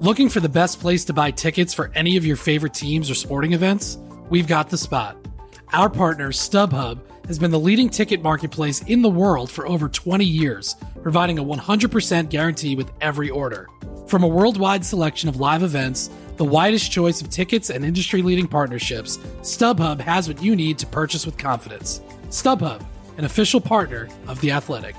Looking for the best place to buy tickets for any of your favorite teams or sporting events? We've got the spot. Our partner, StubHub, has been the leading ticket marketplace in the world for over 20 years, providing a 100% guarantee with every order. From a worldwide selection of live events, the widest choice of tickets and industry-leading partnerships, StubHub has what you need to purchase with confidence. StubHub, an official partner of The Athletic.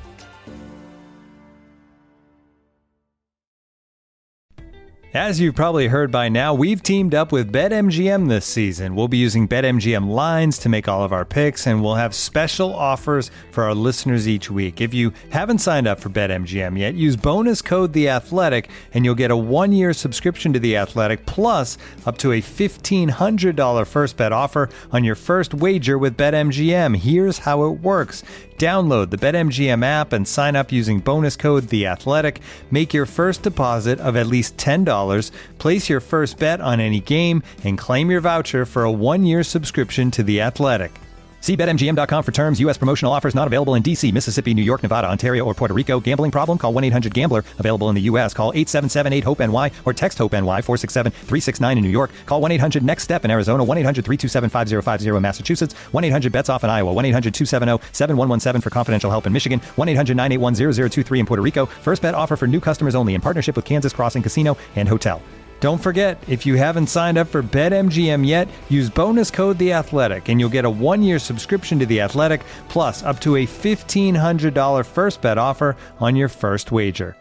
As you've probably heard by now, we've teamed up with BetMGM this season. We'll be using BetMGM lines to make all of our picks, and we'll have special offers for our listeners each week. If you haven't signed up for BetMGM yet, use bonus code THEATHLETIC, and you'll get a 1-year subscription to The Athletic, plus up to a $1,500 first bet offer on your first wager with BetMGM. Here's how it works. Download the BetMGM app and sign up using bonus code THEATHLETIC. Make your first deposit of at least $10, place your first bet on any game, and claim your voucher for a 1-year subscription to The Athletic. See BetMGM.com for terms. U.S. promotional offers not available in D.C., Mississippi, New York, Nevada, Ontario, or Puerto Rico. Gambling problem? Call 1-800-GAMBLER. Available in the U.S. Call 877-8-HOPE-NY or text HOPE-NY 467-369 in New York. Call 1-800-NEXT-STEP in Arizona. 1-800-327-5050 in Massachusetts. 1-800-BETS-OFF in Iowa. 1-800-270-7117 for confidential help in Michigan. 1-800-981-0023 in Puerto Rico. First bet offer for new customers only in partnership with Kansas Crossing Casino and Hotel. Don't forget, if you haven't signed up for BetMGM yet, use bonus code THEATHLETIC, and you'll get a 1-year subscription to The Athletic, plus up to a $1,500 first bet offer on your first wager.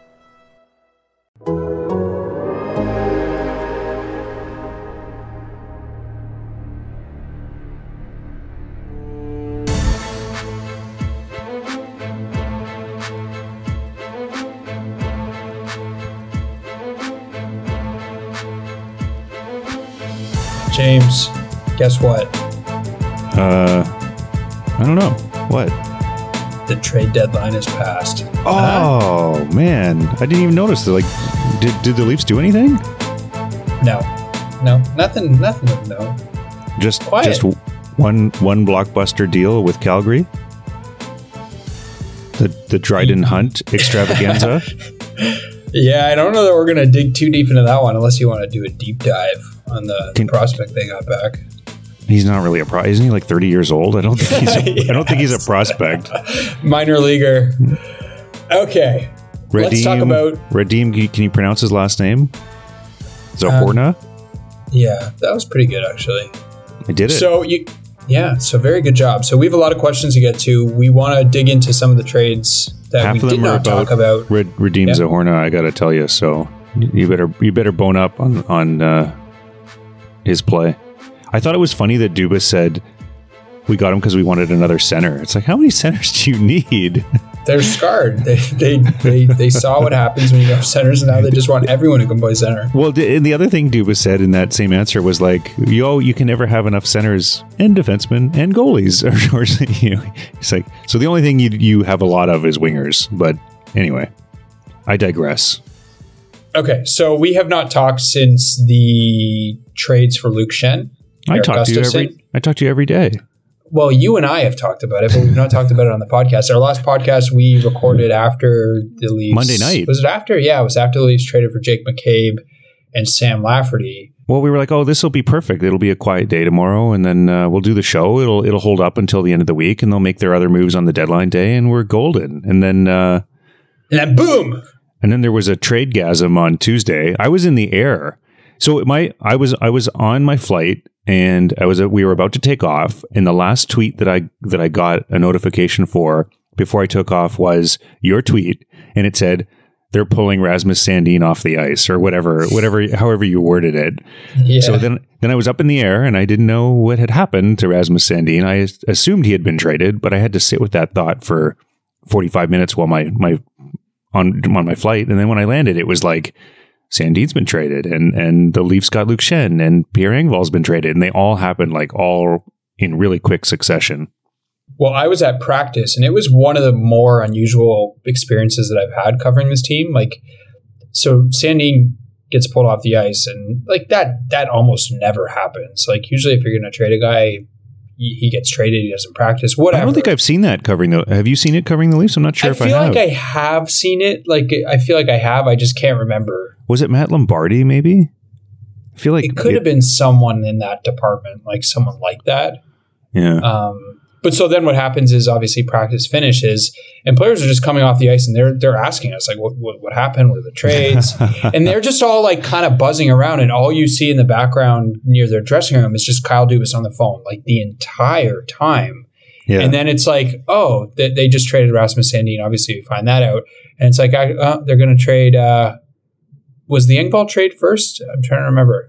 James, guess what? I don't know. What? The trade deadline is passed. Oh, man. I didn't even notice. Like, did the Leafs do anything? No, nothing, no. Just Quiet. Just one blockbuster deal with Calgary? The Dryden Hunt extravaganza? Yeah, I don't know that we're going to dig too deep into that one unless you want to do a deep dive on the prospect they got back. He's not really a pro. Isn't he like 30 years old? I don't think he's I don't think he's a prospect. Minor leaguer. Okay. Let's talk about Radim. Can you pronounce his last name? Zohorna? Yeah, that was pretty good actually. I did it. So very good job. So we have a lot of questions to get to. We want to dig into some of the trades that Half we did not talk about. Radim Zohorna, I got to tell you. So you better bone up on his play. I thought it was funny that Dubas said we got him because we wanted another center. It's like, how many centers do you need? They're scarred. They saw what happens when you go centers, and now they just want everyone to come play center. Well, and the other thing Dubas said in that same answer was like, you can never have enough centers and defensemen and goalies. It's like, so the only thing you have a lot of is wingers. But anyway, I digress. Okay, so we have not talked since the trades for Luke Schenn. I talk to you every day. Well, you and I have talked about it, but we've not talked about it on the podcast. Our last podcast we recorded after the Leafs. Monday night. Was it after? Yeah, it was after the Leafs traded for Jake McCabe and Sam Lafferty. Well, we were like, oh, this will be perfect. It'll be a quiet day tomorrow, and then we'll do the show. It'll hold up until the end of the week, and they'll make their other moves on the deadline day, and we're golden. And then boom! And then there was a trade gasm on Tuesday. I was in the air. So I was on my flight, and we were about to take off, and the last tweet that I got a notification for before I took off was your tweet, and it said they're pulling Rasmus Sandin off the ice, or whatever, however you worded it. Yeah. So then I was up in the air, and I didn't know what had happened to Rasmus Sandin. I assumed he had been traded, but I had to sit with that thought for 45 minutes while on my flight, and then when I landed, it was like, Sandin's been traded, and the Leafs got Luke Schenn, and Pierre Engvall's been traded, and they all happened like all in really quick succession. Well, I was at practice, and it was one of the more unusual experiences that I've had covering this team. Like, so Sandin gets pulled off the ice, and like that almost never happens. Like, usually if you're going to trade a guy, he gets traded, he doesn't practice, whatever. I don't think I've seen that covering the. Have you seen it covering the Leafs? I'm not sure if I have. I feel like I have seen it. Like I feel like I have. I just can't remember. Was it Matt Lombardi? Maybe. I feel like it could have been someone in that department, like someone like that. Yeah. But so then what happens is obviously practice finishes and players are just coming off the ice and they're asking us like, what happened? What are the trades? And they're just all like kind of buzzing around, and all you see in the background near their dressing room is just Kyle Dubas on the phone like the entire time. Yeah. And then it's like, oh, they just traded Rasmus Sandin. Obviously, we find that out. And it's like, they're going to trade. Was the Engvall trade first? I'm trying to remember.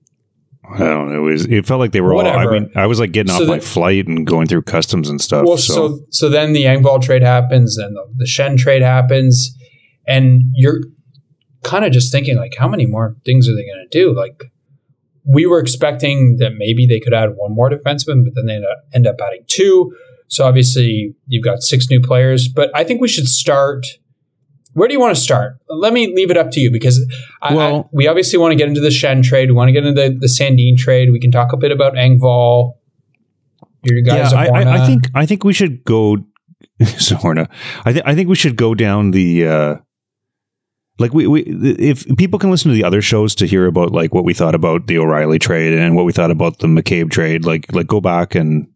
I don't know. It felt like they were all. I mean, I was like getting off my flight and going through customs and stuff. Well, so then the Engvall trade happens, and the Schenn trade happens, and you're kind of just thinking like, how many more things are they going to do? Like, we were expecting that maybe they could add one more defenseman, but then they end up adding two. So obviously, you've got 6 new players. But I think we should start. Where do you want to start? Let me leave it up to you, because we obviously want to get into the Schenn trade. We want to get into the Sandin trade. We can talk a bit about Engvall. Your guys, yeah, I think we should go. Zohorna. I think we should go down the. Like if people can listen to the other shows to hear about like what we thought about the O'Reilly trade and what we thought about the McCabe trade, like go back and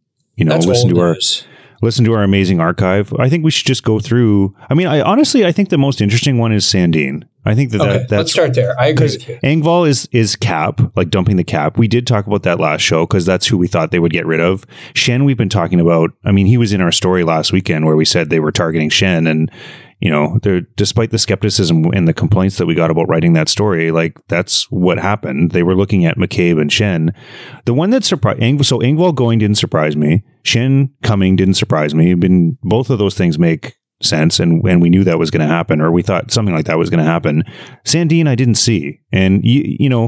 listen to our amazing archive. I think we should just go through. I mean, I think the most interesting one is Sandin. I think that's. Let's start there. I agree with you. Engvall is cap, like dumping the cap. We did talk about that last show because that's who we thought they would get rid of. Schenn, we've been talking about. I mean, he was in our story last weekend where we said they were targeting Schenn, and despite the skepticism and the complaints that we got about writing that story, like that's what happened. They were looking at McCabe and Schenn. The one that surprised Engvall going didn't surprise me. Schenn coming didn't surprise me. Both of those things make sense, and we knew that was going to happen, or we thought something like that was going to happen. Sandin, I didn't see, and you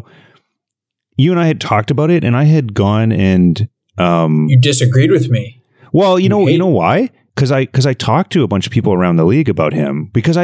and I had talked about it, and I had gone and you disagreed with me. Well, you know why? Because I talked to a bunch of people around the league about him, because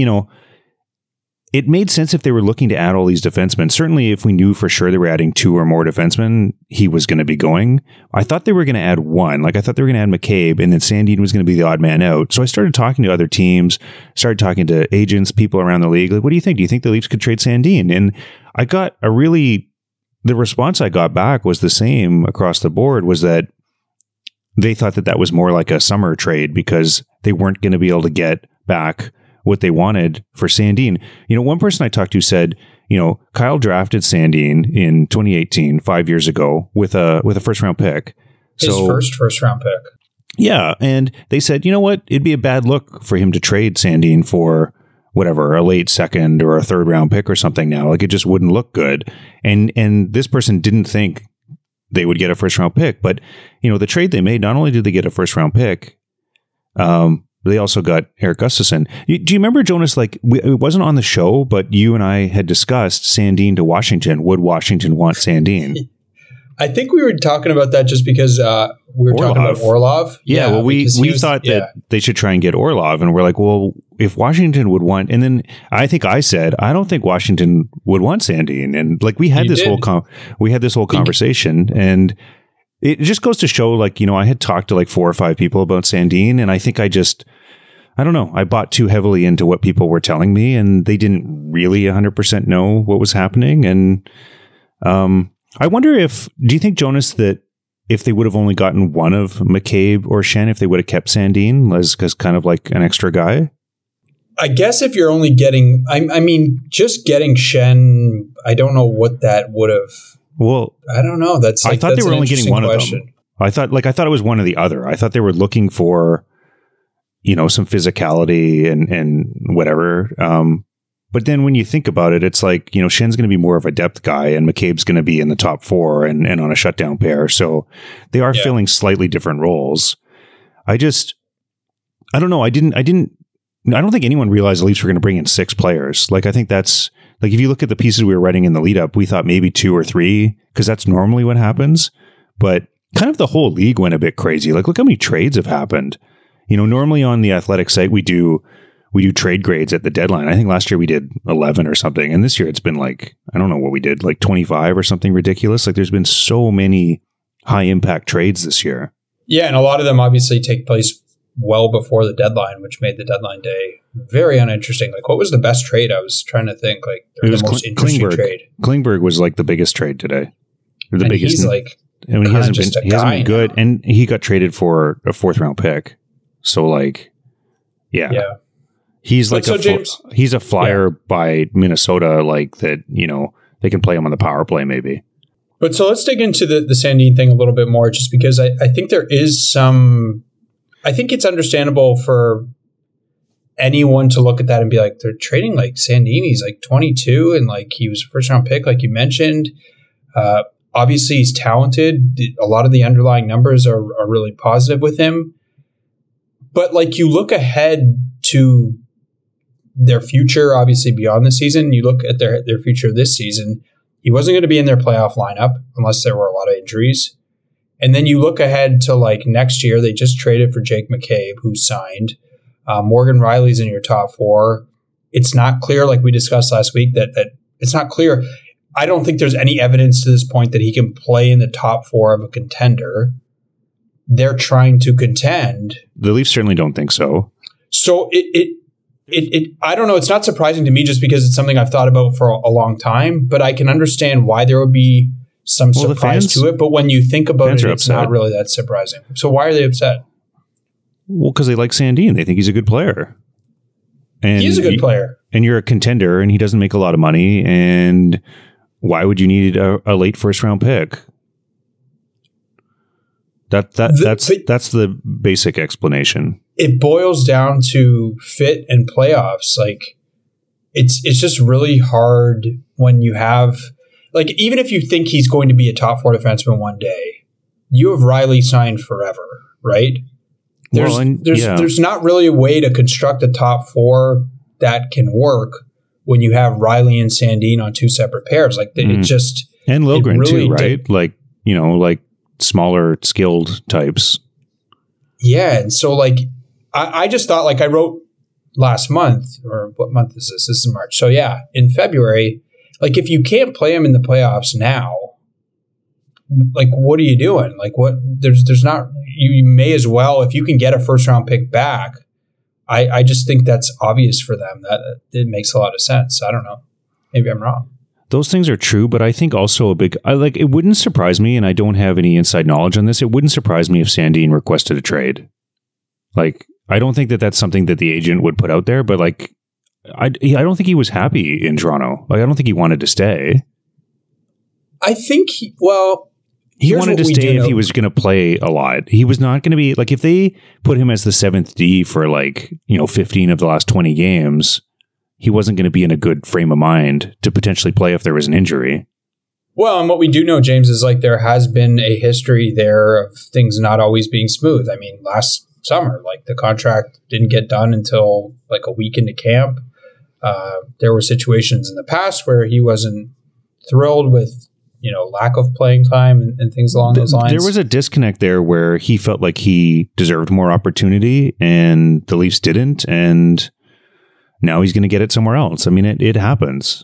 it made sense if they were looking to add all these defensemen. Certainly if we knew for sure they were adding 2 or more defensemen, he was going to be going. I thought they were going to add 1. Like I thought they were going to add McCabe, and then Sandin was going to be the odd man out. So I started talking to other teams, started talking to agents, people around the league. Like, what do you think? Do you think the Leafs could trade Sandin? And I got the response I got back was the same across the board, was that they thought that was more like a summer trade because they weren't going to be able to get back what they wanted for Sandin. One person I talked to said, Kyle drafted Sandin in 2018, 5 years ago, with a first round pick. His first round pick. Yeah. And they said, you know what? It'd be a bad look for him to trade Sandin for whatever, a late second or a third round pick or something now. Like it just wouldn't look good. And this person didn't think they would get a first round pick. But, the trade they made, not only did they get a first round pick, they also got Erik Gustafsson. Do you remember, Jonas, like it wasn't on the show, but you and I had discussed Sandin to Washington. Would Washington want Sandin? I think we were talking about that just because we were talking about Orlov. Yeah, well, we thought that they should try and get Orlov, and we're like, well, if Washington would want, and then I think I said, I don't think Washington would want Sandin, and like we had this whole conversation, and it just goes to show, like, I had talked to like 4 or 5 people about Sandin, and I think I don't know, I bought too heavily into what people were telling me, and they didn't really 100% know what was happening, and I wonder do you think, Jonas, that if they would have only gotten one of McCabe or Schenn, if they would have kept Sandin as kind of like an extra guy? I guess if you're only getting, I mean, just getting Schenn, I don't know what that would have. Well, I don't know. I thought they were only getting one of them. I thought it was one or the other. I thought they were looking for, some physicality and whatever. But then when you think about it, it's like, Schenn's going to be more of a depth guy and McCabe's going to be in the top 4 and on a shutdown pair. So they are filling slightly different roles. I don't know. I don't think anyone realized the Leafs were going to bring in 6 players. Like, I think that's like, if you look at the pieces we were writing in the lead up, we thought maybe 2 or 3, because that's normally what happens. But kind of the whole league went a bit crazy. Like, look how many trades have happened. Normally on the Athletic site, we do trade grades at the deadline. I think last year we did 11 or something. And this year it's been like, I don't know what we did, like 25 or something ridiculous. Like there's been so many high impact trades this year. Yeah, and a lot of them obviously take place well before the deadline, which made the deadline day very uninteresting. Like, what was the best trade? I was trying to think. Like, It was the most interesting Klingberg. trade. Klingberg was like the biggest trade today. Or the And biggest. he's like, I mean, he hasn't just a been guy good, now. and he got traded for a 4th round pick. So like, yeah. He's like James, he's a flyer by Minnesota, like that. They can play him on the power play, maybe. But so let's dig into the Sandin thing a little bit more, just because I think there is some. I think it's understandable for anyone to look at that and be like, they're trading like Sandin. He's like 22 and like he was a first round pick, like you mentioned. Obviously, he's talented. A lot of the underlying numbers are really positive with him. But like you look ahead to their future, obviously beyond the season, you look at their future this season. He wasn't going to be in their playoff lineup unless there were a lot of injuries. And then you look ahead to like next year, they just traded for Jake McCabe, who signed. Morgan Riley's in your top 4. It's not clear, like we discussed last week, that it's not clear. I don't think there's any evidence to this point that he can play in the top 4 of a contender. They're trying to contend. The Leafs certainly don't think so. So it I don't know. It's not surprising to me just because it's something I've thought about for a long time, but I can understand why there would be some surprise to it. But when you think about it, it's not really that surprising. So why are they upset? Well, because they like Sandin. They think he's a good player. And he is a good player. And you're a contender, and he doesn't make a lot of money. And why would you need a late 1st round pick? That's the basic explanation. It boils down to fit and playoffs. Like it's just really hard when you have, like, even if you think he's going to be a top 4 defenseman one day, you have Riley signed forever, right? There's not really a way to construct a top 4 that can work when you have Riley and Sandin on 2 separate pairs. Like it just, and Liljegren really too, right? Like smaller skilled types. Yeah, and so like I just thought, like I wrote last month, or what month is this? This is March. So yeah, in February, like if you can't play him in the playoffs now, like what are you doing? Like what? There's not. You may as well, if you can get a 1st round pick back. I just think that's obvious for them. That it makes a lot of sense. I don't know. Maybe I'm wrong. Those things are true, but I think also it wouldn't surprise me, and I don't have any inside knowledge on this. It wouldn't surprise me if Sandin requested a trade. Like, I don't think that that's something that the agent would put out there, but like, I don't think he was happy in Toronto. Like, I don't think he wanted to stay. I think he wanted to stay if he was going to play a lot. He was not going to be like, if they put him as the 7th D for like, 15 of the last 20 games, he wasn't going to be in a good frame of mind to potentially play if there was an injury. Well, and what we do know, James, is like there has been a history there of things not always being smooth. I mean, last summer, like the contract didn't get done until like a week into camp. There were situations in the past where he wasn't thrilled with, lack of playing time and things along those lines. There was a disconnect there where he felt like he deserved more opportunity and the Leafs didn't, and now he's going to get it somewhere else. I mean, it happens.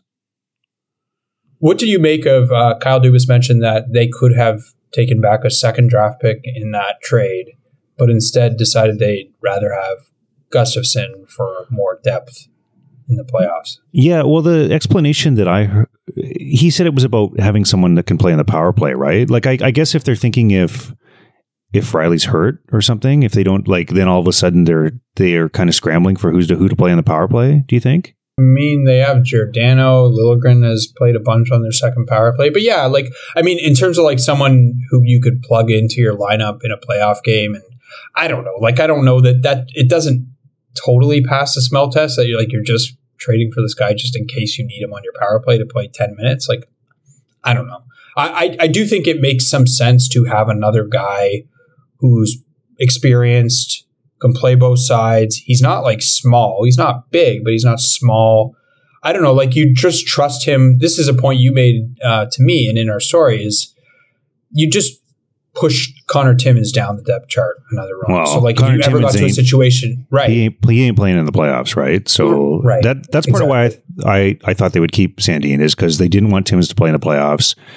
What do you make of Kyle Dubas mentioned that they could have taken back a 2nd draft pick in that trade, but instead decided they'd rather have Gustafsson for more depth in the playoffs? Yeah, well, the explanation that I heard, he said it was about having someone that can play in the power play, right? Like, I guess if they're thinking if Riley's hurt or something, if they don't, like, then all of a sudden they are kind of scrambling for who to play in the power play, do you think? I mean, they have Giordano. Liljegren has played a bunch on their 2nd power play. But yeah, like, I mean, in terms of like someone who you could plug into your lineup in a playoff game, and I don't know, like, I don't know that it doesn't totally pass the smell test that you're just trading for this guy just in case you need him on your power play to play 10 minutes. Like, I don't know. I do think it makes some sense to have another guy who's experienced, can play both sides. He's not like small. He's not big, but he's not small. I don't know. Like, you just trust him. This is a point you made to me and in our story is you just push Connor Timmins down the depth chart another rung. Well, so like Connor if you ever got to a situation, right? He ain't playing in the playoffs, right? So right. That's part of why I thought they would keep Sandin, is because they didn't want Timmins to play in the playoffs.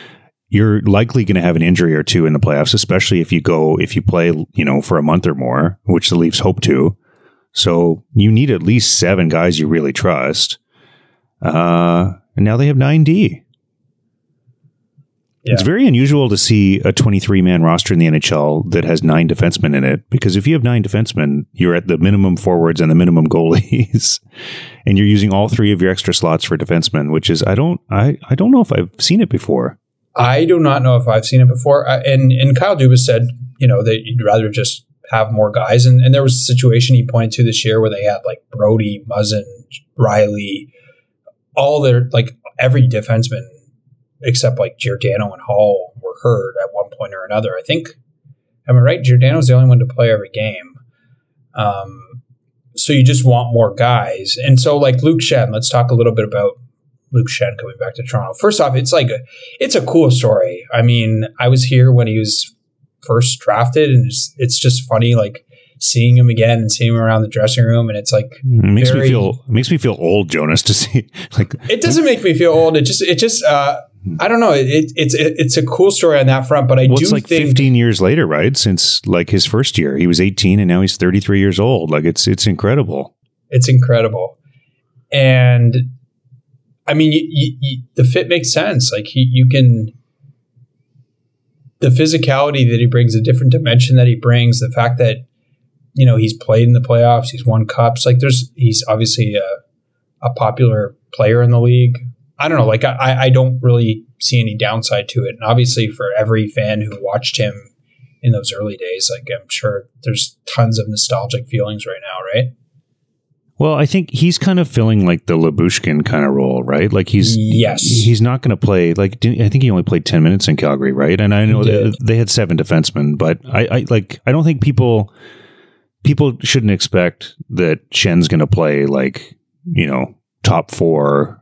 you're likely going to have an injury or two in the playoffs, especially if you play, for a month or more, which the Leafs hope to. So you need at least 7 guys you really trust. And now they have 9D. Yeah. It's very unusual to see a 23-man roster in the NHL that has 9 defensemen in it, because if you have 9 defensemen, you're at the minimum forwards and the minimum goalies, and you're using all 3 of your extra slots for defensemen, which is I don't know if I've seen it before. I do not know if I've seen it before. And Kyle Dubas said, that you'd rather just have more guys. And there was a situation he pointed to this year where they had like Brody, Muzzin, Riley, all their, like every defenseman except like Giordano and Hall were hurt at one point or another. I think, am I right? Giordano's the only one to play every game. So you just want more guys. And so like Luke Schenn, let's talk a little bit about Luke Schenn coming back to Toronto. First off, it's a cool story. I mean, I was here when he was first drafted, and it's just funny, like seeing him again and seeing him around the dressing room, and it's like makes me feel old, Jonas, to see like. It doesn't make me feel old. It just I don't know. It's a cool story on that front, but it's like 15 years later, right? Since like his first year, he was 18, and now he's 33 years old. Like it's incredible. It's incredible, and I mean, the fit makes sense. Like you can. The physicality that he brings, the different dimension that he brings, the fact that, he's played in the playoffs, he's won cups. Like he's obviously a popular player in the league. I don't know. Like I don't really see any downside to it. And obviously for every fan who watched him in those early days, like I'm sure there's tons of nostalgic feelings right now, right? Well, I think he's kind of filling like the Lyubushkin kind of role, right? Like he's not going to play. Like I think he only played 10 minutes in Calgary, right? And I know they had 7 defensemen, but I don't think people shouldn't expect that Schenn's going to play like top 4,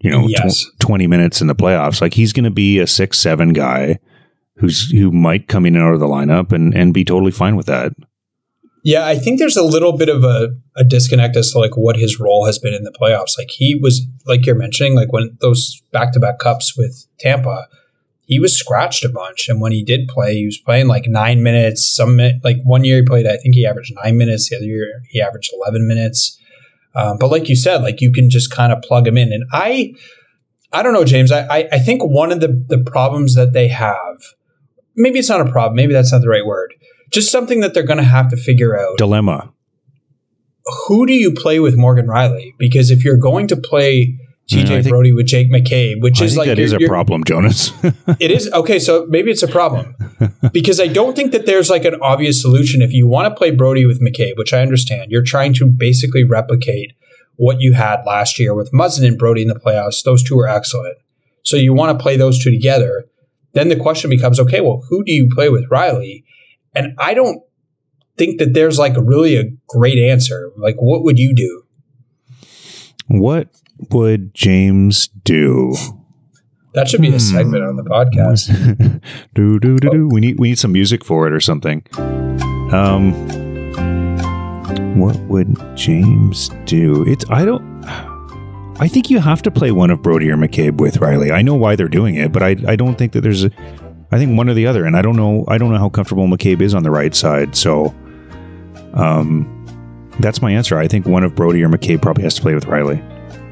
20 minutes in the playoffs. Like he's going to be a 6-7 guy who might come in and out of the lineup and be totally fine with that. Yeah, I think there's a little bit of a disconnect as to like what his role has been in the playoffs. Like he was, like you're mentioning, like when those back-to-back cups with Tampa, he was scratched a bunch. And when he did play, he was playing like 9 minutes. Like one year he played, I think he averaged 9 minutes. The other year he averaged 11 minutes. But like you said, like you can just kind of plug him in. And I don't know, James. I think one of the problems that they have, maybe it's not a problem. Maybe that's not the right word. Just something that they're going to have to figure out. Dilemma. Who do you play with Morgan Rielly? Because if you're going to play TJ Brody with Jake McCabe, which is like... that is a problem, Jonas. It is? Okay, so maybe it's a problem. Because I don't think that there's like an obvious solution. If you want to play Brody with McCabe, which I understand, you're trying to basically replicate what you had last year with Muzzin and Brody in the playoffs. Those two are excellent. So you want to play those two together. Then the question becomes, okay, well, who do you play with Rielly? And I don't think that there's like really a great answer. Like, what would you do? What would James do? That should be a segment on the podcast. do. We need some music for it or something. What would James do? I think you have to play one of Brody or McCabe with Rielly. I know why they're doing it, but I don't think that there's I think one or the other, and I don't know how comfortable McCabe is on the right side. So, that's my answer. I think one of Brody or McCabe probably has to play with Rielly.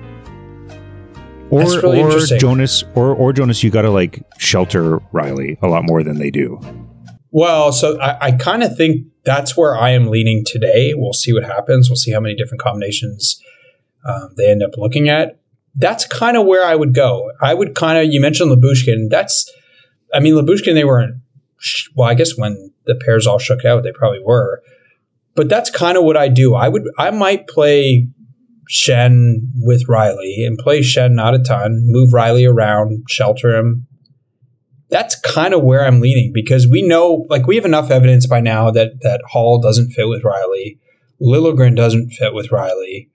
Or Jonas, you got to like shelter Rielly a lot more than they do. Well, so I kind of think that's where I am leaning today. We'll see what happens. We'll see how many different combinations they end up looking at. That's kind of where I would go. I would you mentioned Lyubushkin. Lyubushkin, they weren't, well, I guess when the pairs all shook out, they probably were. But that's kind of what I do. I might play Schenn with Rielly and play Schenn not a ton, move Rielly around, shelter him. That's kind of where I'm leaning because we know, like we have enough evidence by now that Hall doesn't fit with Rielly. Liljegren doesn't fit with Rielly.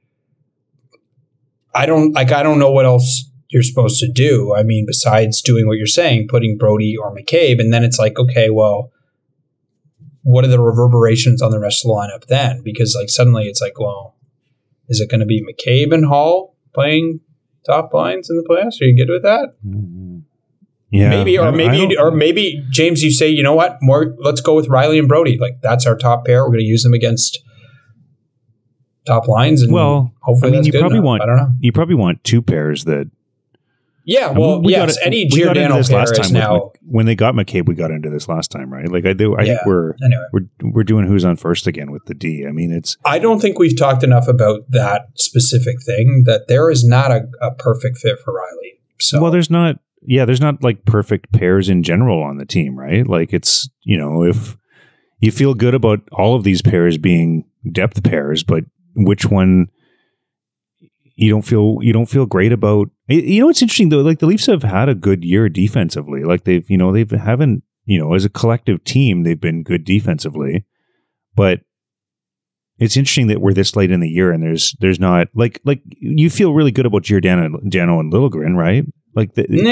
I don't know what else you're supposed to do. I mean, besides doing what you're saying, putting Brody or McCabe, and then it's like, okay, well, what are the reverberations on the rest of the lineup then? Because like suddenly it's like, well, is it going to be McCabe and Hall playing top lines in the playoffs? Are you good with that? Yeah, maybe James, you say, you know what, let's go with Riley and Brody. Like, that's our top pair. We're going to use them against top lines, and hopefully that's good enough. I don't know. You probably want two pairs that. Yeah, well, yes, any Giordano pair is now. When they got McCabe, we got into this last time, right? Like I think we're doing who's on first again with the D. I mean, I don't think we've talked enough about that specific thing, that there is not a perfect fit for Riley. So there's not like perfect pairs in general on the team, right? Like it's, if you feel good about all of these pairs being depth pairs, but which one you don't feel great about. It's interesting though, like the Leafs have had a good year defensively. Like they haven't, as a collective team, they've been good defensively, but it's interesting that we're this late in the year and there's not like you feel really good about Giordano and Liljegren, right? Like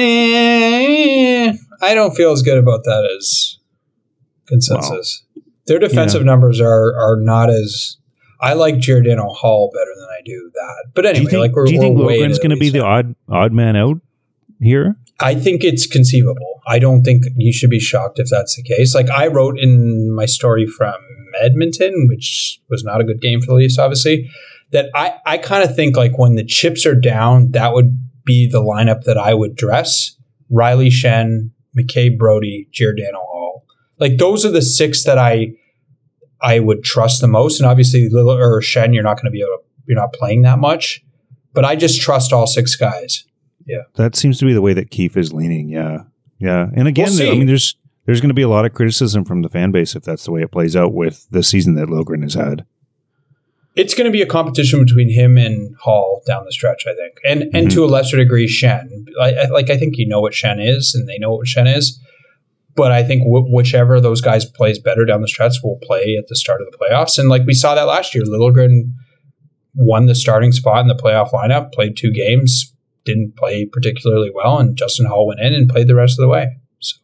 I don't feel as good about that as consensus. Wow. Their defensive numbers are not as. I like Giordano Hall better than I do that. But anyway, do you think Liljegren's going to be the odd man out here? I think it's conceivable. I don't think you should be shocked if that's the case. Like I wrote in my story from Edmonton, which was not a good game for the Leafs, obviously, that I kind of think like when the chips are down, that would be the lineup that I would dress. Riley, Schenn, McCabe, Brody, Giordano Hall. Like those are the six that I would trust the most. And obviously Schenn, you're not playing that much, but I just trust all six guys. Yeah. That seems to be the way that Keefe is leaning. Yeah. Yeah. And again, I mean, there's going to be a lot of criticism from the fan base if that's the way it plays out with the season that Liljegren has had. It's going to be a competition between him and Hall down the stretch, I think. And to a lesser degree, Schenn. I think you know what Schenn is, and they know what Schenn is. But I think whichever of those guys plays better down the stretch will play at the start of the playoffs. And like we saw that last year, Liljegren won the starting spot in the playoff lineup, played 2 games, didn't play particularly well, and Justin Hall went in and played the rest of the way. So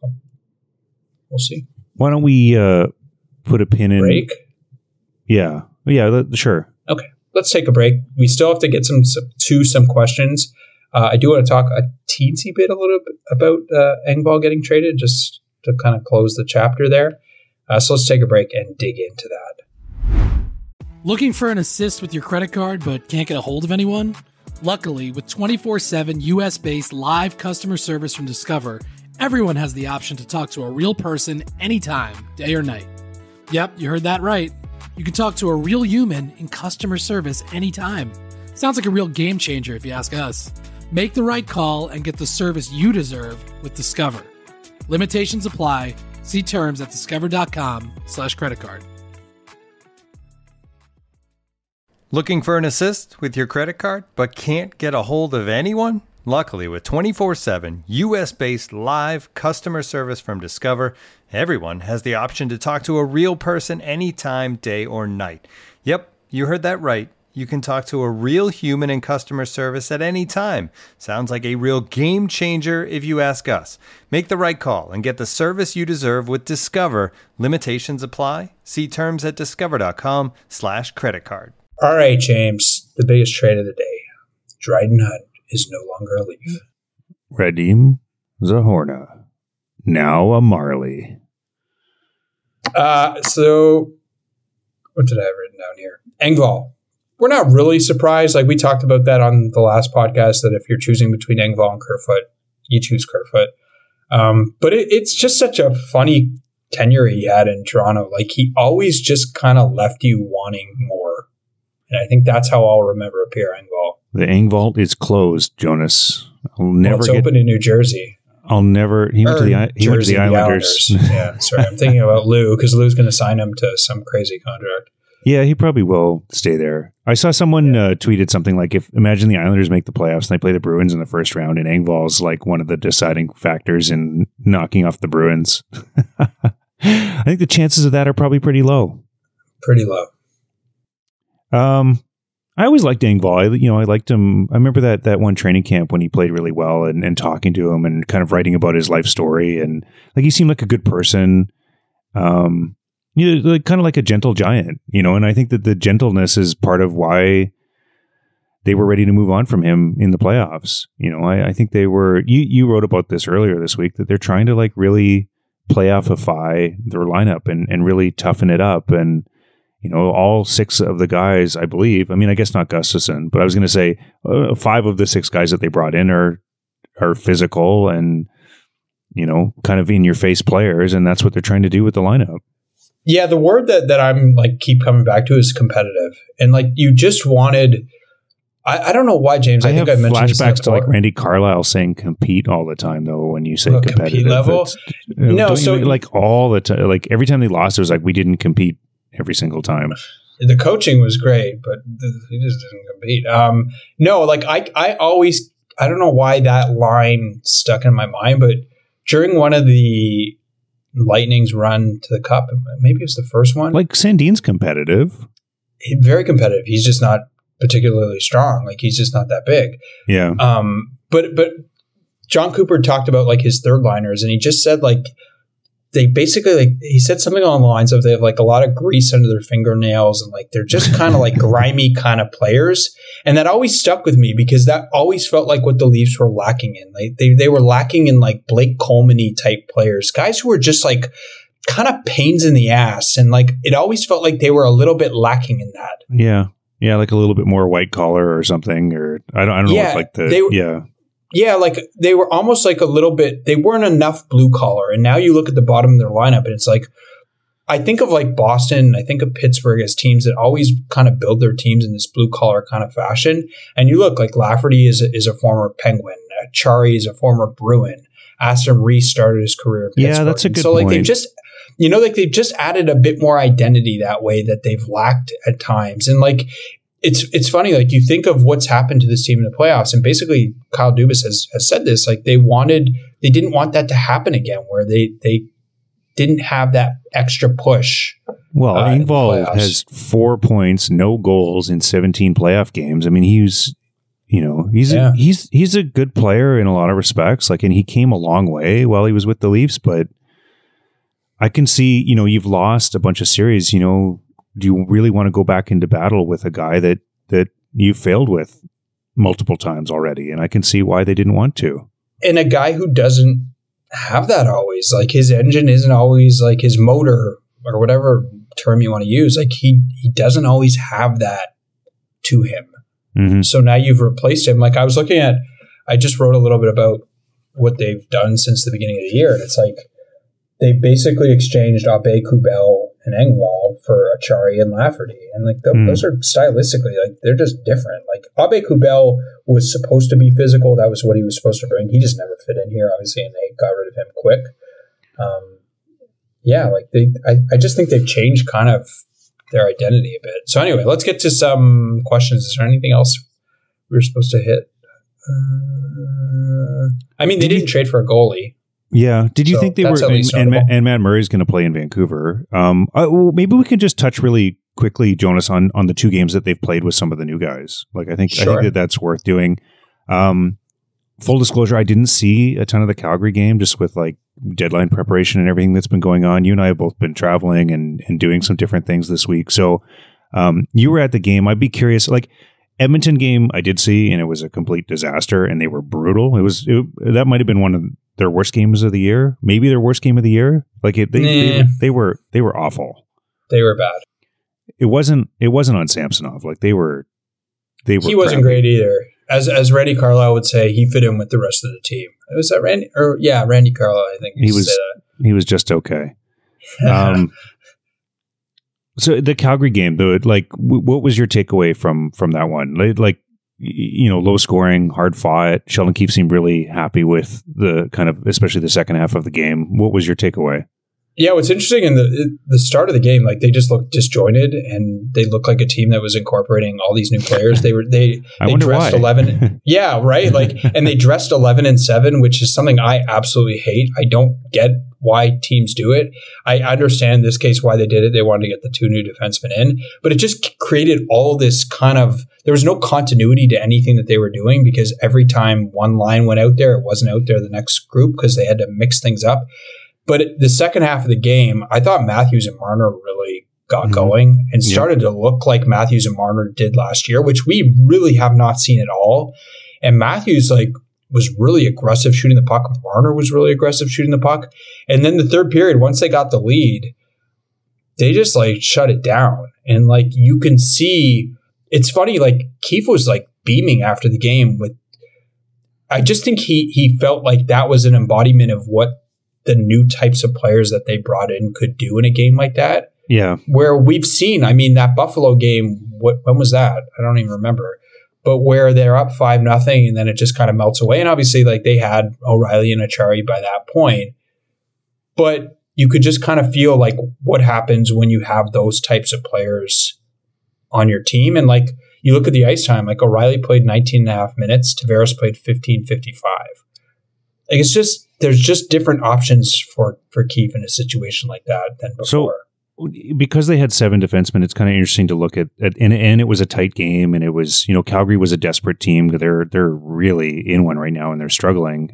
we'll see. Why don't we put a pin in... Break? Yeah, sure. Okay, let's take a break. We still have to get some questions. I do want to talk a teensy bit a little bit about Engvall getting traded, just to kind of close the chapter there. So let's take a break and dig into that. Looking for an assist with your credit card but can't get a hold of anyone? Luckily, with 24/7 US-based live customer service from Discover, everyone has the option to talk to a real person anytime, day or night. Yep, you heard that right. You can talk to a real human in customer service anytime. Sounds like a real game changer if you ask us. Make the right call and get the service you deserve with Discover. Limitations apply. See terms at discover.com/creditcard. Looking for an assist with your credit card but can't get a hold of anyone? Luckily, with 24/7 US-based live customer service from Discover, everyone has the option to talk to a real person anytime, day or night. Yep, you heard that right. You can talk to a real human in customer service at any time. Sounds like a real game changer if you ask us. Make the right call and get the service you deserve with Discover. Limitations apply. See terms at discover.com/creditcard. All right, James, the biggest trade of the day. Dryden Hunt is no longer a Leaf. Radim Zohorna, now a Marley. So what did I have written down here? Engvall. We're not really surprised. Like we talked about that on the last podcast, that if you're choosing between Engvall and Kerfoot, you choose Kerfoot. But it's just such a funny tenure he had in Toronto. Like he always just kind of left you wanting more. And I think that's how I'll remember Pierre Engvall. The Engvall is closed, Jonas. It's open in New Jersey. He went to the Islanders. Yeah, sorry. I'm thinking about Lou, because Lou's going to sign him to some crazy contract. Yeah, he probably will stay there. I saw someone tweeted something like, imagine the Islanders make the playoffs and they play the Bruins in the first round, and Engvall's like one of the deciding factors in knocking off the Bruins. I think the chances of that are probably pretty low. Pretty low. I always liked Engvall. I liked him. I remember that one training camp when he played really well, and talking to him and kind of writing about his life story, and like he seemed like a good person. Kind of like a gentle giant, and I think that the gentleness is part of why they were ready to move on from him in the playoffs. You know, I think they were. You wrote about this earlier this week that they're trying to like really playoffify their lineup and really toughen it up. And you know, all 6 of the guys, I believe. I mean, I guess not Gustafsson, but I was going to say 5 of the 6 guys that they brought in are physical and, you know, kind of in your face players, and that's what they're trying to do with the lineup. Yeah, the word that I'm like keep coming back to is competitive, and like you just wanted. I don't know why, James. I think I mentioned flashbacks to like Randy Carlyle saying "compete" all the time, though. When you say competitive, compete level, no, so like all the time, like every time they lost, it was like we didn't compete every single time. The coaching was great, but he just didn't compete. No, like I always, I don't know why that line stuck in my mind, but during one of the Lightning's run to the Cup, maybe it was the first one. Like Sandin's competitive. Very competitive. He's just not particularly strong. Like he's just not that big. Yeah. But John Cooper talked about like his third liners, and he just said like, they basically like he said something along the lines of they have like a lot of grease under their fingernails and like they're just kind of like grimy kind of players, and that always stuck with me because that always felt like what the Leafs were lacking in. They were lacking in like Blake Coleman-y type players, guys who were just like kind of pains in the ass, and like it always felt like they were a little bit lacking in that. Yeah, like a little bit more white collar or something, or I don't know. Yeah, like the Yeah, like they were almost like a little bit, they weren't enough blue collar. And now you look at the bottom of their lineup and it's like, I think of like Boston, I think of Pittsburgh as teams that always kind of build their teams in this blue collar kind of fashion. And you look like Lafferty is a former Penguin, Chari is a former Bruin, Aston Reese started his career in Pittsburgh. Yeah, that's a good point. Like they've just, you know, like they've just added a bit more identity that way that they've lacked at times. And like, it's funny, like you think of what's happened to this team in the playoffs, and basically Kyle Dubas has said this, like they didn't want that to happen again, where they didn't have that extra push. Well, Engvall has 4 points, no goals in 17 playoff games. I mean, he's a good player in a lot of respects, like, and he came a long way while he was with the Leafs, but I can see, you know, you've lost a bunch of series, you know. Do you really want to go back into battle with a guy that you failed with multiple times already? And I can see why they didn't want to. And a guy who doesn't have that always, like his engine isn't always like his motor or whatever term you want to use. Like he doesn't always have that to him. Mm-hmm. So now you've replaced him. Like I just wrote a little bit about what they've done since the beginning of the year. And it's like, they basically exchanged Abe Kubel and Engvall for Achari and Lafferty. And like those are stylistically, like they're just different. Like Abe Kubel was supposed to be physical. That was what he was supposed to bring. He just never fit in here, obviously, and they got rid of him quick. I just think they've changed kind of their identity a bit. So anyway, let's get to some questions. Is there anything else we were supposed to hit? I mean, they didn't trade for a goalie. Yeah. Did you think they were, and Matt Murray's going to play in Vancouver? Well, maybe we could just touch really quickly, Jonas, on the 2 games that they've played with some of the new guys. Like, I think that's worth doing. Full disclosure, I didn't see a ton of the Calgary game, just with like deadline preparation and everything that's been going on. You and I have both been traveling and doing some different things this week. So you were at the game. I'd be curious, like, Edmonton game I did see, and it was a complete disaster, and they were brutal. That might have been one of their worst games of the year, maybe their worst game of the year. Like they were awful. They were bad. It wasn't on Samsonov. Like they were. He wasn't great either. As Randy Carlyle would say, he fit in with the rest of the team. Was that Randy? Randy Carlyle. I think he was just okay. So the Calgary game, though, like, what was your takeaway from that one? Like, you know, low scoring, hard fought. Sheldon Keefe seemed really happy with the kind of, especially the second half of the game. What was your takeaway? Yeah, what's interesting in the start of the game, like they just looked disjointed, and they looked like a team that was incorporating all these new players. They dressed 11. Yeah, right. Like, and they dressed 11 and 7, which is something I absolutely hate. I don't get why teams do it. I understand in this case why they did it. They wanted to get the 2 new defensemen in, but it just created all this kind of, there was no continuity to anything that they were doing, because every time one line went out there, it wasn't out there the next group, because they had to mix things up. But the second half of the game, I thought Matthews and Marner really got going and started to look like Matthews and Marner did last year, which we really have not seen at all. And Matthews was really aggressive shooting the puck. Marner was really aggressive shooting the puck. And then the third period, once they got the lead, they just shut it down. And you can see, it's funny, Keefe was beaming after the game I just think he felt like that was an embodiment of what the new types of players that they brought in could do in a game like that. Yeah. Where we've seen, that Buffalo game, when was that? I don't even remember. But where they're up 5-0 and then it just kind of melts away. And obviously they had O'Reilly and Acciari by that point. But you could just kind of feel what happens when you have those types of players on your team. And you look at the ice time, O'Reilly played 19.5 minutes, Tavares played 15:55. It's just, there's just different options for Keefe in a situation like that than before. So, because they had 7 defensemen, it's kind of interesting to look at and it was a tight game, and it was, Calgary was a desperate team. They're really in one right now, and they're struggling.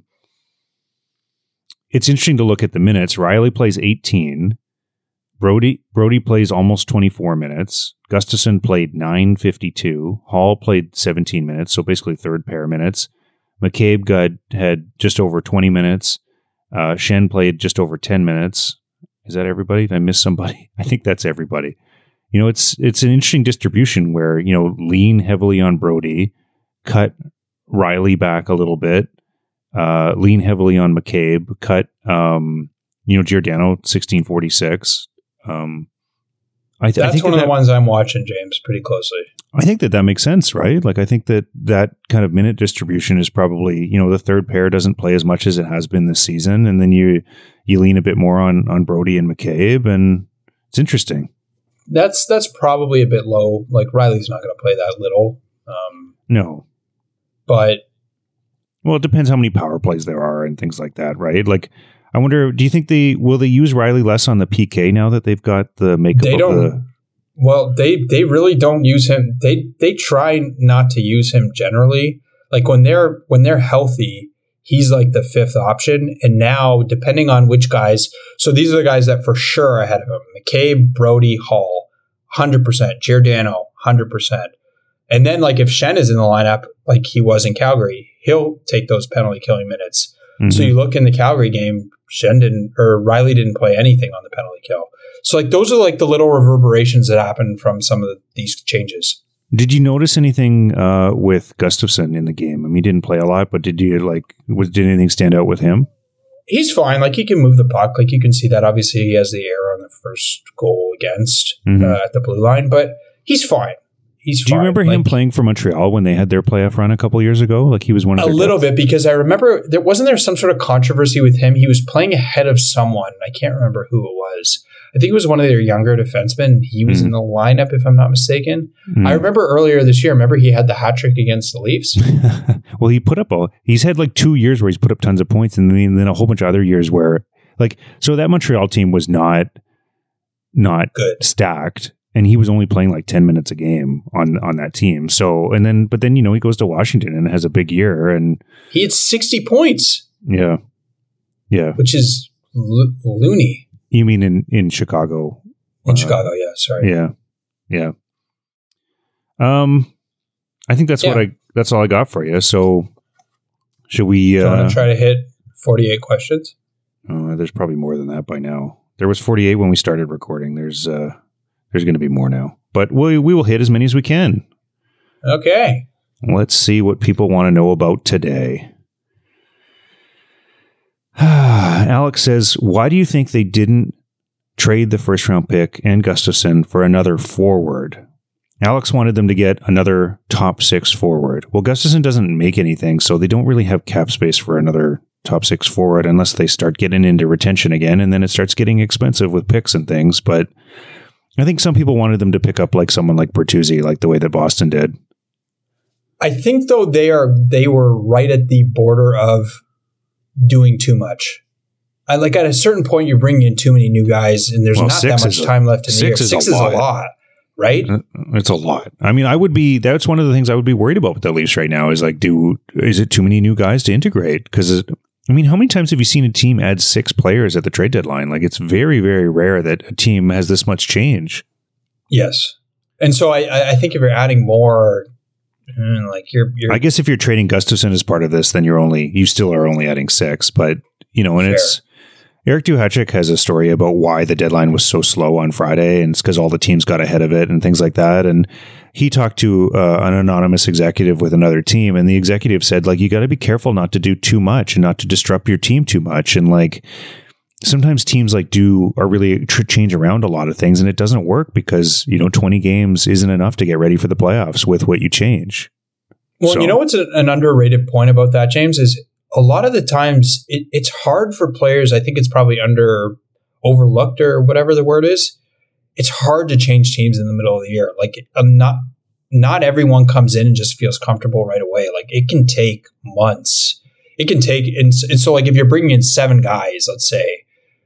It's interesting to look at the minutes. Riley plays 18. Brody plays almost 24 minutes. Gustafsson played 9:52. Hall played 17 minutes, so basically third pair minutes. McCabe had just over 20 minutes. Schenn played just over 10 minutes. Is that everybody? Did I miss somebody? I think that's everybody. It's an interesting distribution where, lean heavily on Brody, cut Riley back a little bit, lean heavily on McCabe, cut, Giordano 16:46. That's one of the ones I'm watching, James, pretty closely. I think that makes sense, right? I think that kind of minute distribution is probably, the third pair doesn't play as much as it has been this season. And then you lean a bit more on Brody and McCabe, and it's interesting. That's probably a bit low. Riley's not going to play that little. No. But. Well, it depends how many power plays there are and things like that, right? I wonder, do you think will they use Riley less on the PK now that they've got the makeup they of don't, Well, they really don't use him. They try not to use him generally. When they're healthy, he's the fifth option. And now, depending on which guys, so these are the guys that for sure are ahead of him: McCabe, Brody, Hall, 100%, Giordano, 100%. And then if Schenn is in the lineup, he was in Calgary, he'll take those penalty killing minutes. Mm-hmm. So you look in the Calgary game, Riley didn't play anything on the penalty kill. So those are the little reverberations that happen from some of these changes. Did you notice anything with Gustafsson in the game? He didn't play a lot, but did you did anything stand out with him? He's fine. He can move the puck. You can see that. Obviously, he has the error on the first goal against at the blue line, but he's fine. Do you remember him playing for Montreal when they had their playoff run a couple years ago? He was one of their little bit, because I remember wasn't there some sort of controversy with him? He was playing ahead of someone. I can't remember who it was. I think it was one of their younger defensemen. He was in the lineup, if I'm not mistaken. I remember earlier this year, he had the hat trick against the Leafs. Well, he's had 2 years where he's put up tons of points, and then a whole bunch of other years where so that Montreal team was not good, stacked. And he was only playing 10 minutes a game on that team. So, but then, he goes to Washington and has a big year, and he had 60 points. Yeah. Yeah. Which is loony. You mean in Chicago? In Chicago. Yeah. Sorry. Yeah. Yeah. I think that's that's all I got for you. So should we, do you want to try to hit 48 questions? There's probably more than that by now. There was 48 when we started recording. There's going to be more now, but we will hit as many as we can. Okay. Let's see what people want to know about today. Alex says, why do you think they didn't trade the first round pick and Gustafsson for another forward? Alex wanted them to get another top 6 forward. Well, Gustafsson doesn't make anything, so they don't really have cap space for another top 6 forward unless they start getting into retention again, and then it starts getting expensive with picks and things, but I think some people wanted them to pick up someone like Bertuzzi, the way that Boston did. I think, though, they were right at the border of doing too much. At a certain point, you're bringing in too many new guys, and there's not that much time left in the year. 6 is a lot, right? It's a lot. That's one of the things I would be worried about with the Leafs right now is is it too many new guys to integrate? Because I mean, how many times have you seen a team add 6 players at the trade deadline? Like, it's very, very rare that a team has this much change. Yes. And so I think if you're adding more, like you're I guess if you're trading Gustafsson as part of this, then you still are only adding 6. But, and fair. it's Eric Duhatschek has a story about why the deadline was so slow on Friday, and it's because all the teams got ahead of it and things like that. And he talked to an anonymous executive with another team, and the executive said, like, you got to be careful not to do too much and not to disrupt your team too much. And like, sometimes teams are really change around a lot of things, and it doesn't work because 20 games isn't enough to get ready for the playoffs with what you change. Well, so, what's an underrated point about that, James, is a lot of the times it's hard for players. I think it's probably overlooked or whatever the word is. It's hard to change teams in the middle of the year. Like, not everyone comes in and just feels comfortable right away. Like, it can take months. It can take, and so like if you're bringing in 7 guys, let's say,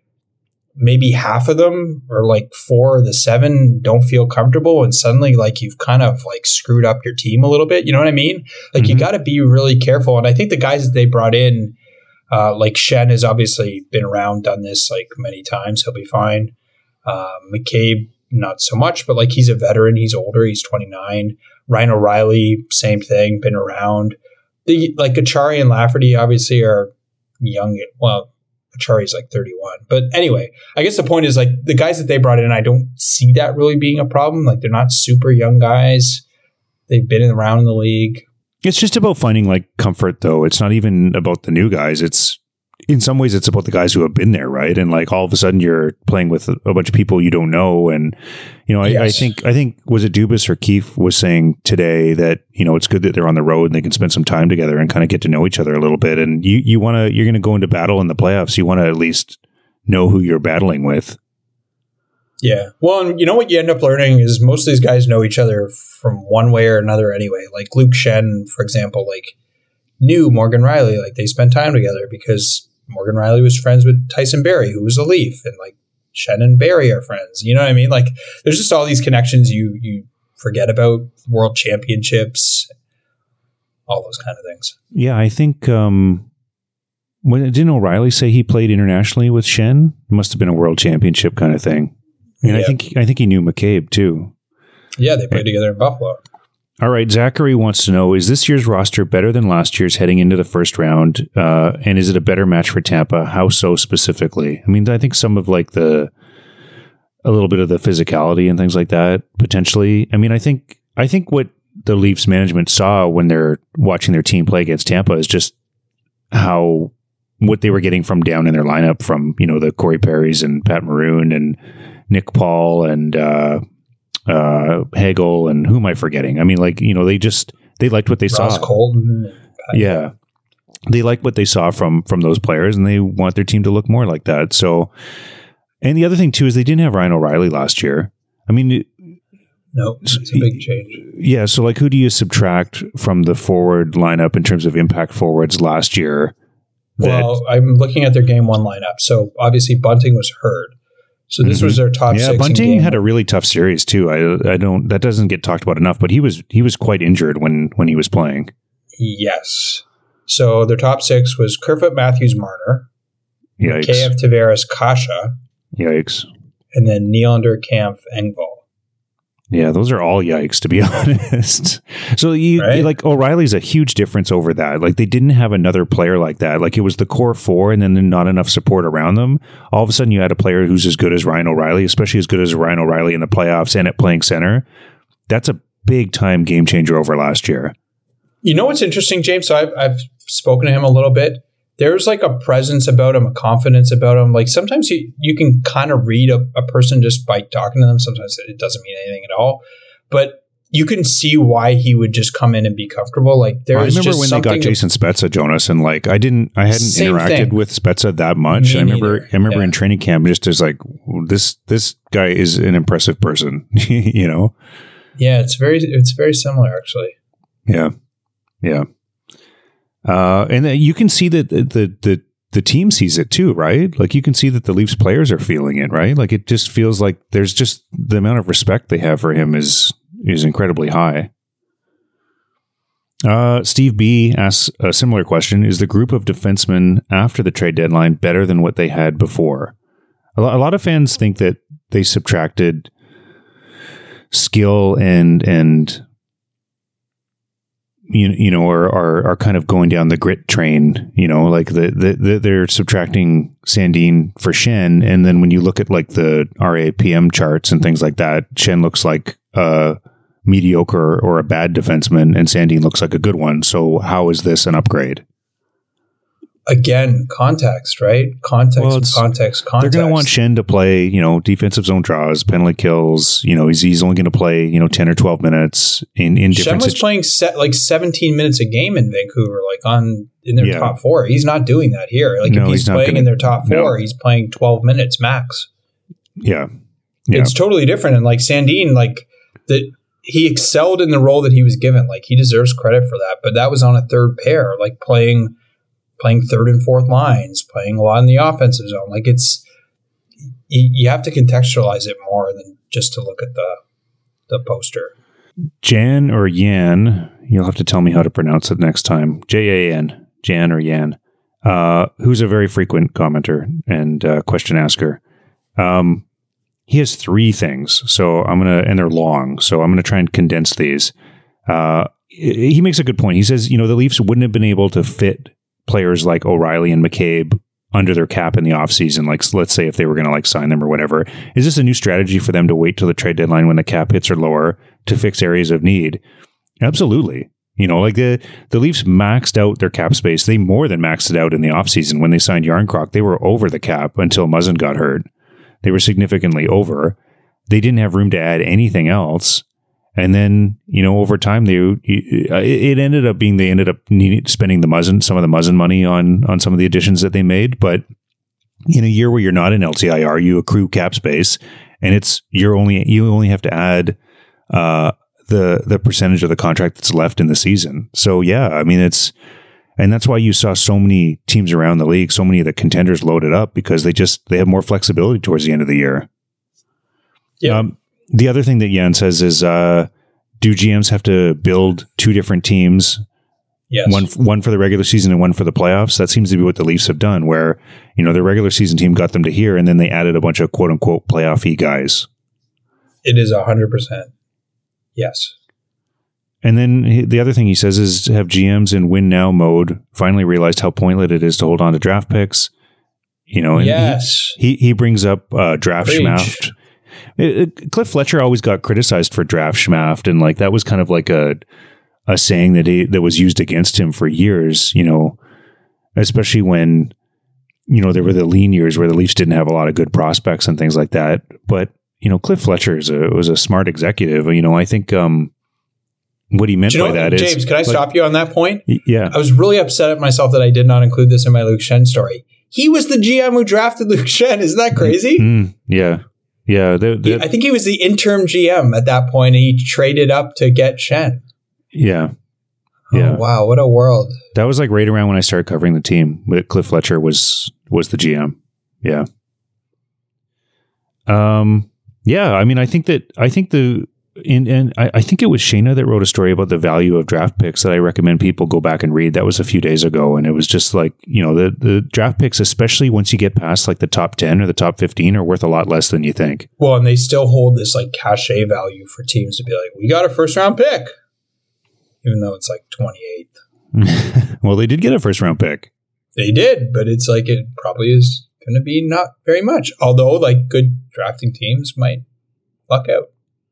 maybe half of them or like 4 of the 7 don't feel comfortable, and suddenly like you've kind of like screwed up your team a little bit. You know what I mean? Like, you got to be really careful. And I think the guys that they brought in, like Schenn has obviously been around, done this like many times. He'll be fine. McCabe, not so much, but like he's a veteran. He's older. He's 29. Ryan O'Reilly, same thing, been around. Like Achari and Lafferty obviously are young. Well, Achari's like 31. But anyway, I guess the point is like the guys that they brought in, I don't see that really being a problem. Like, they're not super young guys. They've been around in the league. It's just about finding like comfort, though. It's not even about the new guys. It's in some ways it's about the guys who have been there, right? And like all of a sudden you're playing with a bunch of people you don't know. And yes. I think was it Dubas or Keefe was saying today that it's good that they're on the road and they can spend some time together and kind of get to know each other a little bit. And you're going to go into battle in the playoffs. You want to at least know who you're battling with. Yeah. Well, and what you end up learning is most of these guys know each other from one way or another anyway. Like Luke Schenn, for example, like knew Morgan Rielly. Like, they spent time together because Morgan Rielly was friends with Tyson Barrie, who was a Leaf, and like Schenn and Barrie are friends. You know what I mean? Like, there's just all these connections you forget about, world championships, all those kind of things. Yeah, I think didn't O'Reilly say he played internationally with Schenn? It must have been a world championship kind of thing. And yeah. I think he knew McCabe too. Yeah, they played together in Buffalo. All right, Zachary wants to know, is this year's roster better than last year's heading into the first round? And is it a better match for Tampa? How so specifically? I mean, I think some of like a little bit of the physicality and things like that, potentially. I mean, I think what the Leafs management saw when they're watching their team play against Tampa is just what they were getting from down in their lineup from, the Corey Perrys and Pat Maroon and Nick Paul and Hagel, and who am I forgetting? I mean, like, they liked what they saw. Ross Colton. Yeah. They liked what they saw from those players, and they want their team to look more like that. So, and the other thing too is they didn't have Ryan O'Reilly last year. I mean, no, it's a big change. Yeah. So like, who do you subtract from the forward lineup in terms of impact forwards last year? Well, I'm looking at their game 1 lineup. So obviously Bunting was hurt. So this was their top 6. Yeah, Bunting had a really tough series too. That doesn't get talked about enough, but he was quite injured when he was playing. Yes. So their top 6 was Kerfoot, Matthews, Marner. Yikes. KF, Tavares, Kasha. Yikes. And then Nylander, Kampf, Engvall. Yeah, those are all yikes, to be honest. So you like O'Reilly's a huge difference over that. Like, they didn't have another player like that. Like, it was the core 4 and then not enough support around them. All of a sudden you had a player who's as good as Ryan O'Reilly, especially as good as Ryan O'Reilly in the playoffs and at playing center. That's a big time game changer over last year. You know what's interesting, James? So I've spoken to him a little bit. There's like a presence about him, a confidence about him. Like, sometimes you can kind of read a person just by talking to them. Sometimes it doesn't mean anything at all. But you can see why he would just come in and be comfortable. Like, I remember when they got Jason Spezza, Jonas, and like I hadn't interacted with Spezza that much. I remember in training camp, just as like, this guy is an impressive person, Yeah, it's very similar actually. Yeah. And you can see that the team sees it too, right? Like, you can see that the Leafs players are feeling it, right? Like, it just feels like there's just the amount of respect they have for him is incredibly high. Steve B asks a similar question. Is the group of defensemen after the trade deadline better than what they had before? A lot of fans think that they subtracted skill and are kind of going down the grit train, like they're subtracting Sandin for Schenn. And then when you look at like the RAPM charts and things like that, Schenn looks like a mediocre or a bad defenseman and Sandin looks like a good one. So how is this an upgrade? Again, context, right? Context. They're going to want Schenn to play, defensive zone draws, penalty kills. He's only going to play, 10 or 12 minutes in different. Schenn was playing 17 minutes a game in Vancouver, in their top four. He's not doing that here. If he's playing in their top four, he's playing 12 minutes max. Yeah. It's totally different. And Sandin, he excelled in the role that he was given. He deserves credit for that. But that was on a third pair, playing third and fourth lines, playing a lot in the offensive zone. You have to contextualize it more than just to look at the poster. Jan or Yan, you'll have to tell me how to pronounce it next time. Jan, Jan or Yan, who's a very frequent commenter and question asker. He has three things, and they're long, so I'm going to try and condense these. He makes a good point. He says, the Leafs wouldn't have been able to fit players like O'Reilly and McCabe under their cap in the offseason. Let's say if they were going to sign them or whatever. Is this a new strategy for them to wait till the trade deadline when the cap hits are lower to fix areas of need? Absolutely. The Leafs maxed out their cap space. They more than maxed it out in the offseason. When they signed Yarncroc, they were over the cap until Muzzin got hurt. They were significantly over. They didn't have room to add anything else. And then, over time, it ended up being they ended up spending some of the Muzzin money on some of the additions that they made. But in a year where you're not in LTIR, you accrue cap space, and you only have to add the percentage of the contract that's left in the season. So and that's why you saw so many teams around the league, so many of the contenders loaded up because they have more flexibility towards the end of the year. Yeah. The other thing that Jan says is, do GMs have to build two different teams? Yes. One for the regular season and one for the playoffs? That seems to be what the Leafs have done, where, their regular season team got them to here, and then they added a bunch of quote-unquote playoff-y guys. It is 100%. Yes. And then the other thing he says is, have GMs in win now mode finally realized how pointless it is to hold on to draft picks? And yes. He brings up draft schmaft. Cliff Fletcher always got criticized for draft schmaft, and that was kind of a saying that was used against him for years, especially when there were the lean years where the Leafs didn't have a lot of good prospects and things like that. But Cliff Fletcher was a smart executive. I think what he meant by that is, James, can I stop you on that point? Yeah, I was really upset at myself that I did not include this in my Luke Schenn story. He was the GM who drafted Luke Schenn. Isn't that crazy? Yeah. Yeah, I think he was the interim GM at that point, and he traded up to get Schenn. Yeah. Oh, wow, what a world. That was right around when I started covering the team. Cliff Fletcher was the GM. Yeah. I think it was Shayna that wrote a story about the value of draft picks that I recommend people go back and read. That was a few days ago. And it was just the draft picks, especially once you get past the top 10 or the top 15, are worth a lot less than you think. Well, and they still hold this cachet value for teams to be we got a first round pick, even though it's 28th. Well, they did get a first round pick. They did, but it's it probably is going to be not very much. Although good drafting teams might luck out.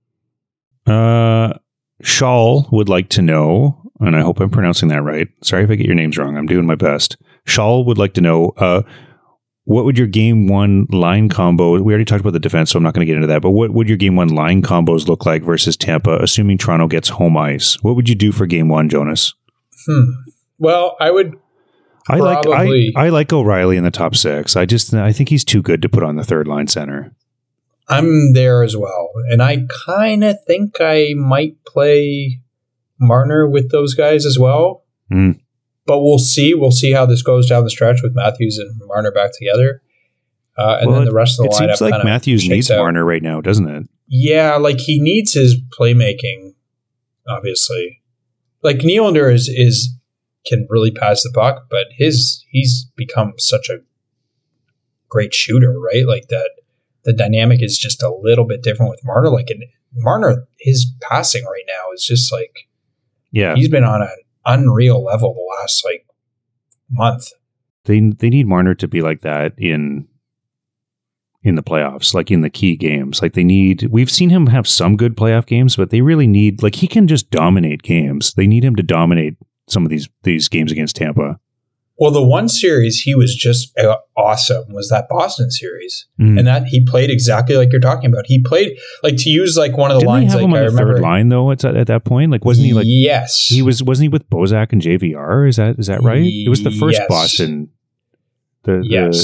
Shawl would like to know, and I hope I'm pronouncing that right. Sorry if I get your names wrong. I'm doing my best. Shawl would like to know, what would your game one line combo, we already talked about the defense, so I'm not going to get into that, but what would your game one line combos look like versus Tampa, assuming Toronto gets home ice? What would you do for game one, Jonas? Well, I would probably... I like O'Reilly in the top six. I think he's too good to put on the third line center. I'm there as well. And I kind of think I might play Marner with those guys as well. But we'll see. We'll see how this goes down the stretch with Matthews and Marner back together. Then the rest of the lineup. It seems like Matthews needs Marner right now, doesn't it? Yeah, he needs his playmaking, obviously. like Nylander is can really pass the puck, but he's become such a great shooter, right? Like that, the dynamic is just a little bit different with Marner. Like Marner, his passing right now is just like, he's been on an unreal level the last like month. They need Marner to be like that in the playoffs, like in the key games. Like we've seen him have some good playoff games, but they really need, like, he can just dominate games. They need him to dominate some of these games against Tampa. Well, the one series he was just awesome was that Boston series, and that he played exactly like you're talking about. He played, like, to use like one of the Didn't lines. They have like, him on the third line though at that point? Like, wasn't he like? Yes, wasn't he with Bozak and JVR? Is that right? It was the first Boston, the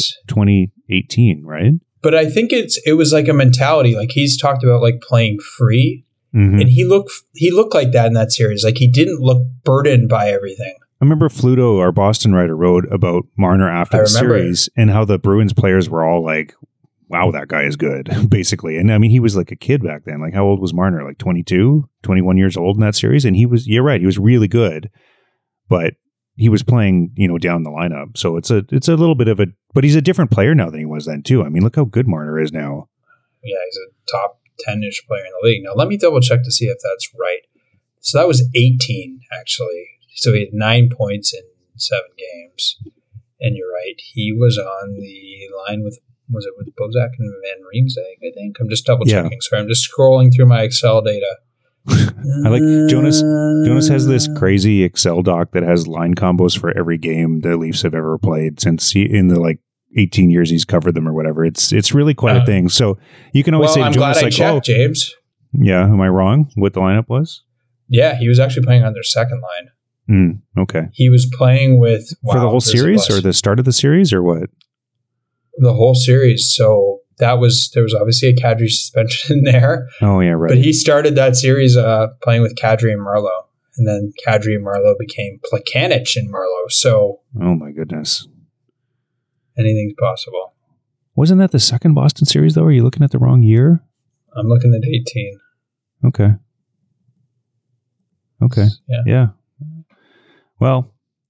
2018, right? But I think it was like a mentality. Like, he's talked about like playing free, and he looked like that in that series. Like, he didn't look burdened by everything. I remember Fluto, our Boston writer, wrote about Marner after the series and how the Bruins players were all like, wow, that guy is good, basically. And I mean, he was like a kid back then. Like, how old was Marner? Like 22, 21 years old in that series? And you're right, he was really good, but he was playing, down the lineup. So it's a little bit of but he's a different player now than he was then too. I mean, look how good Marner is now. Yeah, he's a top 10-ish player in the league. Now, let me double check to see if that's right. So that was 18, actually. So he had 9 points in 7 games. And you're right. He was on the line with Bozak and Van Riemsdyk, I think? I'm just double checking. Yeah. Sorry, I'm just scrolling through my Excel data. I like Jonas. Jonas has this crazy Excel doc that has line combos for every game the Leafs have ever played since in the like 18 years he's covered them or whatever. It's really quite a thing. So you can always say, I'm Jonas, glad I checked, James. Yeah, am I wrong? What the lineup was? Yeah, he was actually playing on their second line. Okay. He was playing with for the whole series or the start of the series or what? The whole series. So there was obviously a Kadri suspension in there. Oh yeah, right. But he started that series playing with Kadri and Marleau, and then Kadri and Marleau became Plekanec and Marleau. So, oh my goodness, anything's possible. Wasn't that the second Boston series though? Are you looking at the wrong year? I'm looking at 18. Okay. Yeah. Well,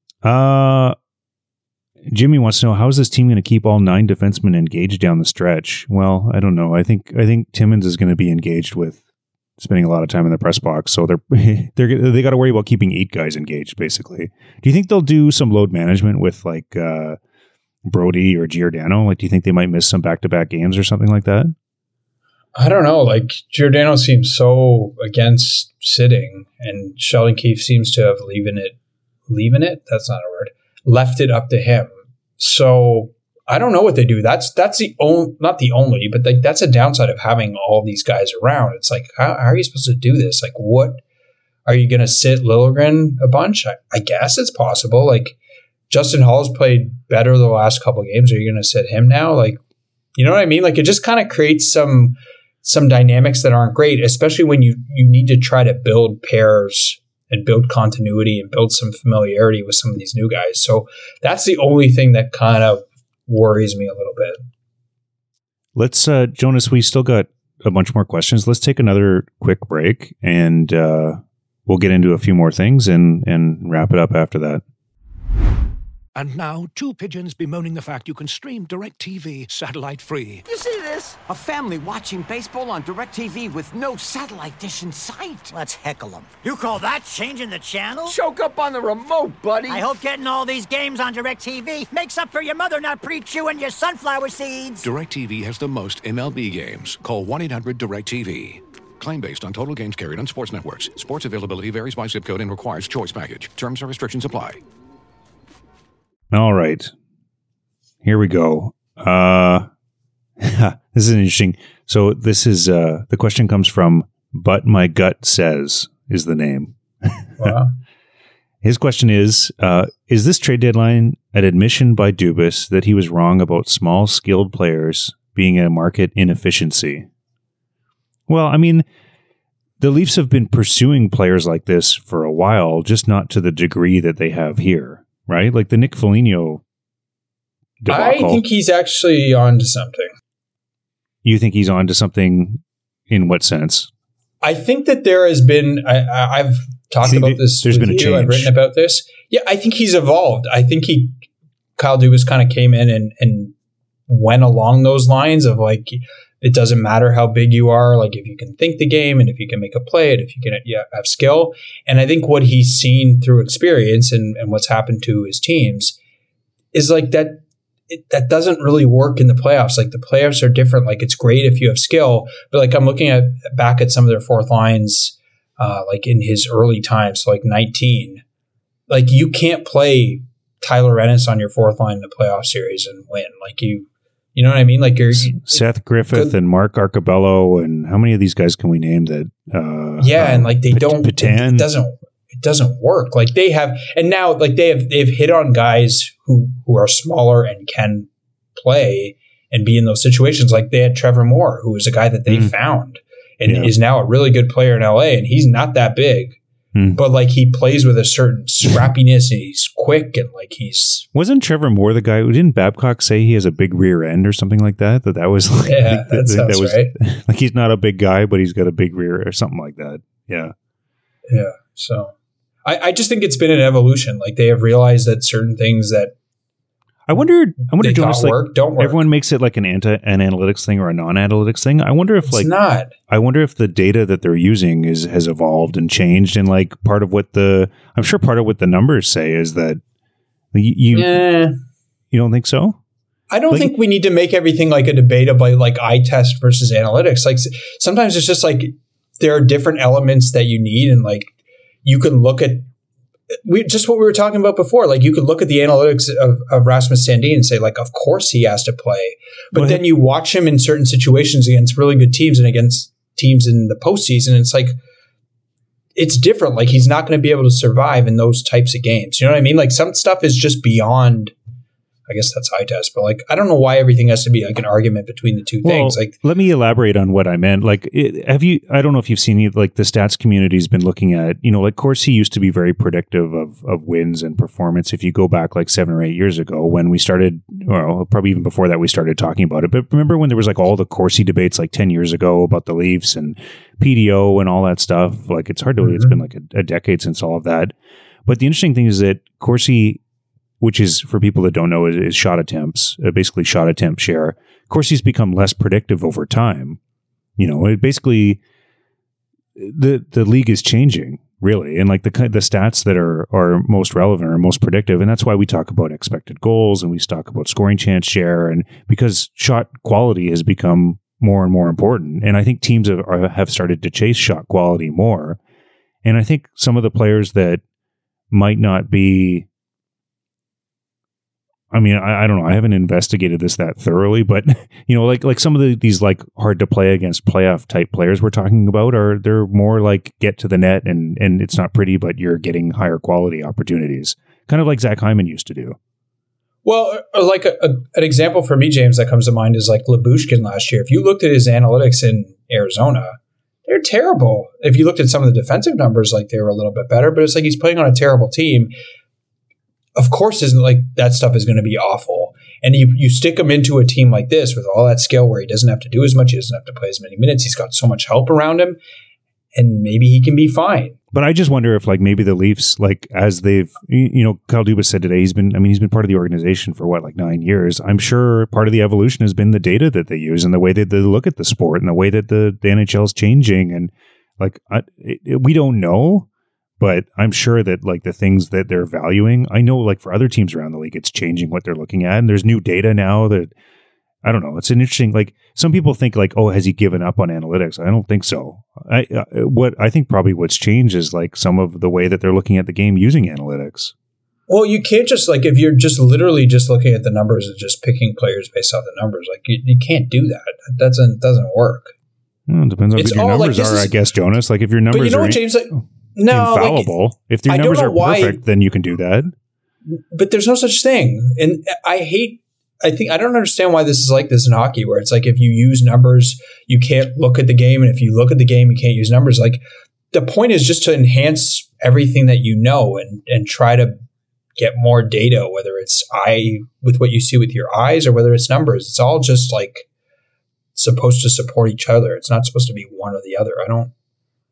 Jimmy wants to know, how is this team going to keep all 9 defensemen engaged down the stretch? Well, I don't know. I think Timmins is going to be engaged with spending a lot of time in the press box, so they got to worry about keeping 8 guys engaged. Basically, do you think they'll do some load management with like Brody or Giordano? Like, do you think they might miss some back-to-back games or something like that? I don't know. Like, Giordano seems so against sitting, and Sheldon Keefe seems to have leaving it. That's not a word. Left it up to him. So I don't know what they do. That's the not the only, but like that's a downside of having all these guys around. It's like, how are you supposed to do this? Like, what are you going to sit Liljegren a bunch? I guess it's possible. Like, Justin Hall's played better the last couple of games. Are you going to sit him now? Like, you know what I mean? Like, it just kind of creates some dynamics that aren't great, especially when you need to try to build pairs and build continuity and build some familiarity with some of these new guys. So that's the only thing that kind of worries me a little bit. Let's, Jonas, we still got a bunch more questions. Let's take another quick break and we'll get into a few more things and wrap it up after that. And now, 2 pigeons bemoaning the fact you can stream DirecTV satellite-free. You see this? A family watching baseball on DirecTV with no satellite dish in sight. Let's heckle them. You call that changing the channel? Choke up on the remote, buddy. I hope getting all these games on DirecTV makes up for your mother not pre-chewing your sunflower seeds. DirecTV has the most MLB games. Call 1-800-DirecTV. Claim based on total games carried on sports networks. Sports availability varies by zip code and requires choice package. Terms and restrictions apply. All right. Here we go. This is interesting. So this is, the question comes from But My Gut Says is the name. Wow. His question is this trade deadline an admission by Dubas that he was wrong about small skilled players being a market inefficiency? Well, I mean, the Leafs have been pursuing players like this for a while, just not to the degree that they have here. Right? Like the Nick Foligno debacle. I think he's actually on to something. You think he's on to something in what sense? I think that there has been, I've talked about this. There's been a change. I've written about this. Yeah, I think he's evolved. I think Kyle Dubas kind of came in and went along those lines of like, it doesn't matter how big you are, like if you can think the game and if you can make a play and if you can have skill. And I think what he's seen through experience and what's happened to his teams is like that doesn't really work in the playoffs. Like the playoffs are different. Like it's great if you have skill, but like I'm looking back at some of their fourth lines, like in his early times, so like 19, like you can't play Tyler Ennis on your fourth line in the playoff series and win. Like you know what I mean? Like you're Seth Griffith and Mark Arcabello, and how many of these guys can we name that? And like they don't. It doesn't work. Like they have, and now like they've hit on guys who are smaller and can play and be in those situations. Like they had Trevor Moore, who was a guy that they found and is now a really good player in LA, and he's not that big. But like he plays with a certain scrappiness and he's quick and like wasn't Trevor Moore the guy who didn't Babcock say he has a big rear end or something like that? That was like, that sounds right. Like he's not a big guy, but he's got a big rear or something like that. Yeah. Yeah. So I just think it's been an evolution. Like they have realized that certain things that I wonder, Jonas, like don't work. Everyone makes it like an analytics thing or a non-analytics thing. I wonder if it's not. I wonder if the data that they're using has evolved and changed, and like I'm sure part of what the numbers say is that you don't think so? I don't think we need to make everything like a debate about like eye test versus analytics. Like sometimes it's just like there are different elements that you need, and like you can look at just what we were talking about before. Like you could look at the analytics of Rasmus Sandin and say like, of course he has to play. But then you watch him in certain situations against really good teams and against teams in the postseason. And it's like, it's different. Like he's not going to be able to survive in those types of games. You know what I mean? Like some stuff is just beyond, I guess that's eye test, but like, I don't know why everything has to be like an argument between the two things. Like, let me elaborate on what I meant. Like, I don't know if you've seen like the stats community's been looking at, like Corsi used to be very predictive of wins and performance. If you go back like 7 or 8 years ago when we started, well, probably even before that, we started talking about it. But remember when there was like all the Corsi debates like 10 years ago about the Leafs and PDO and all that stuff? Like, it's hard to believe it's been like a decade since all of that. But the interesting thing is that Corsi, which is, for people that don't know, is shot attempts, basically shot attempt share. Of course, he's become less predictive over time. It basically, the league is changing, really. And like the stats that are most relevant are most predictive. And that's why we talk about expected goals and we talk about scoring chance share. And because shot quality has become more and more important. And I think teams have started to chase shot quality more. And I think some of the players that might not be, I mean, I don't know. I haven't investigated this that thoroughly, but like some of these like hard to play against playoff type players we're talking about they're more like get to the net and it's not pretty, but you're getting higher quality opportunities, kind of like Zach Hyman used to do. Well, like an example for me, James, that comes to mind is like Lyubushkin last year. If you looked at his analytics in Arizona, they're terrible. If you looked at some of the defensive numbers, like they were a little bit better, but it's like he's playing on a terrible team. Of course, isn't like that stuff is going to be awful. And you stick him into a team like this with all that skill where he doesn't have to do as much, he doesn't have to play as many minutes. He's got so much help around him, and maybe he can be fine. But I just wonder if like maybe the Leafs, like as they've, Kyle Dubas said today, he's been part of the organization for like 9 years. I'm sure part of the evolution has been the data that they use and the way that they look at the sport and the way that the NHL is changing. And like, we don't know. But I'm sure that like the things that they're valuing, I know like for other teams around the league, it's changing what they're looking at. And there's new data now that, I don't know, it's an interesting, like some people think like, oh, has he given up on analytics? I don't think so. I think probably what's changed is like some of the way that they're looking at the game using analytics. Well, you can't just like, if you're just literally just looking at the numbers and just picking players based off the numbers, like you can't do that. That doesn't work. Well, it depends on what your numbers are, I guess, Jonas. Like if your numbers are... James, like... No, infallible. Like, if your numbers are perfect, then you can do that. But there's no such thing. And I don't understand why this is like this in hockey, where it's like if you use numbers, you can't look at the game. And if you look at the game, you can't use numbers. Like the point is just to enhance everything that you know and try to get more data, whether it's with what you see with your eyes or whether it's numbers. It's all just like supposed to support each other. It's not supposed to be one or the other. I don't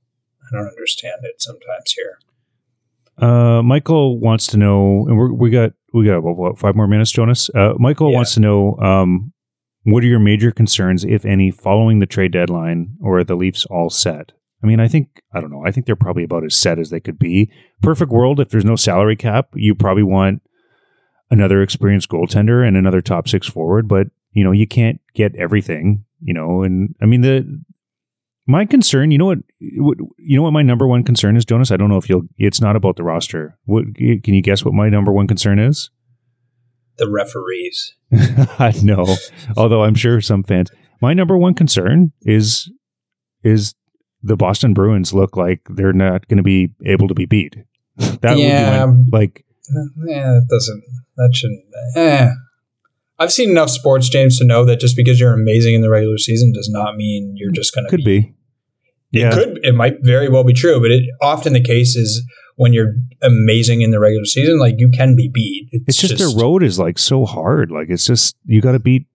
I don't understand it sometimes here. Michael wants to know, and we got what, 5 more minutes, Jonas? Michael wants to know, what are your major concerns, if any, following the trade deadline, or are the Leafs all set? I mean, I think they're probably about as set as they could be. Perfect world, if there's no salary cap, you probably want another experienced goaltender and another top 6 forward, but you can't get everything, and I mean, my concern, you know what my number one concern is, Jonas? I don't know if it's not about the roster. Can you guess what my number one concern is? The referees. No, although I'm sure some fans. My number one concern is the Boston Bruins look like they're not going to be able to be beat. That would be that shouldn't. I've seen enough sports, James, to know that just because you're amazing in the regular season does not mean you're just going to be. Yeah. It might very well be true, but often the case is when you're amazing in the regular season, like you can be beat. It's just their road is like so hard. Like it's just you got to beat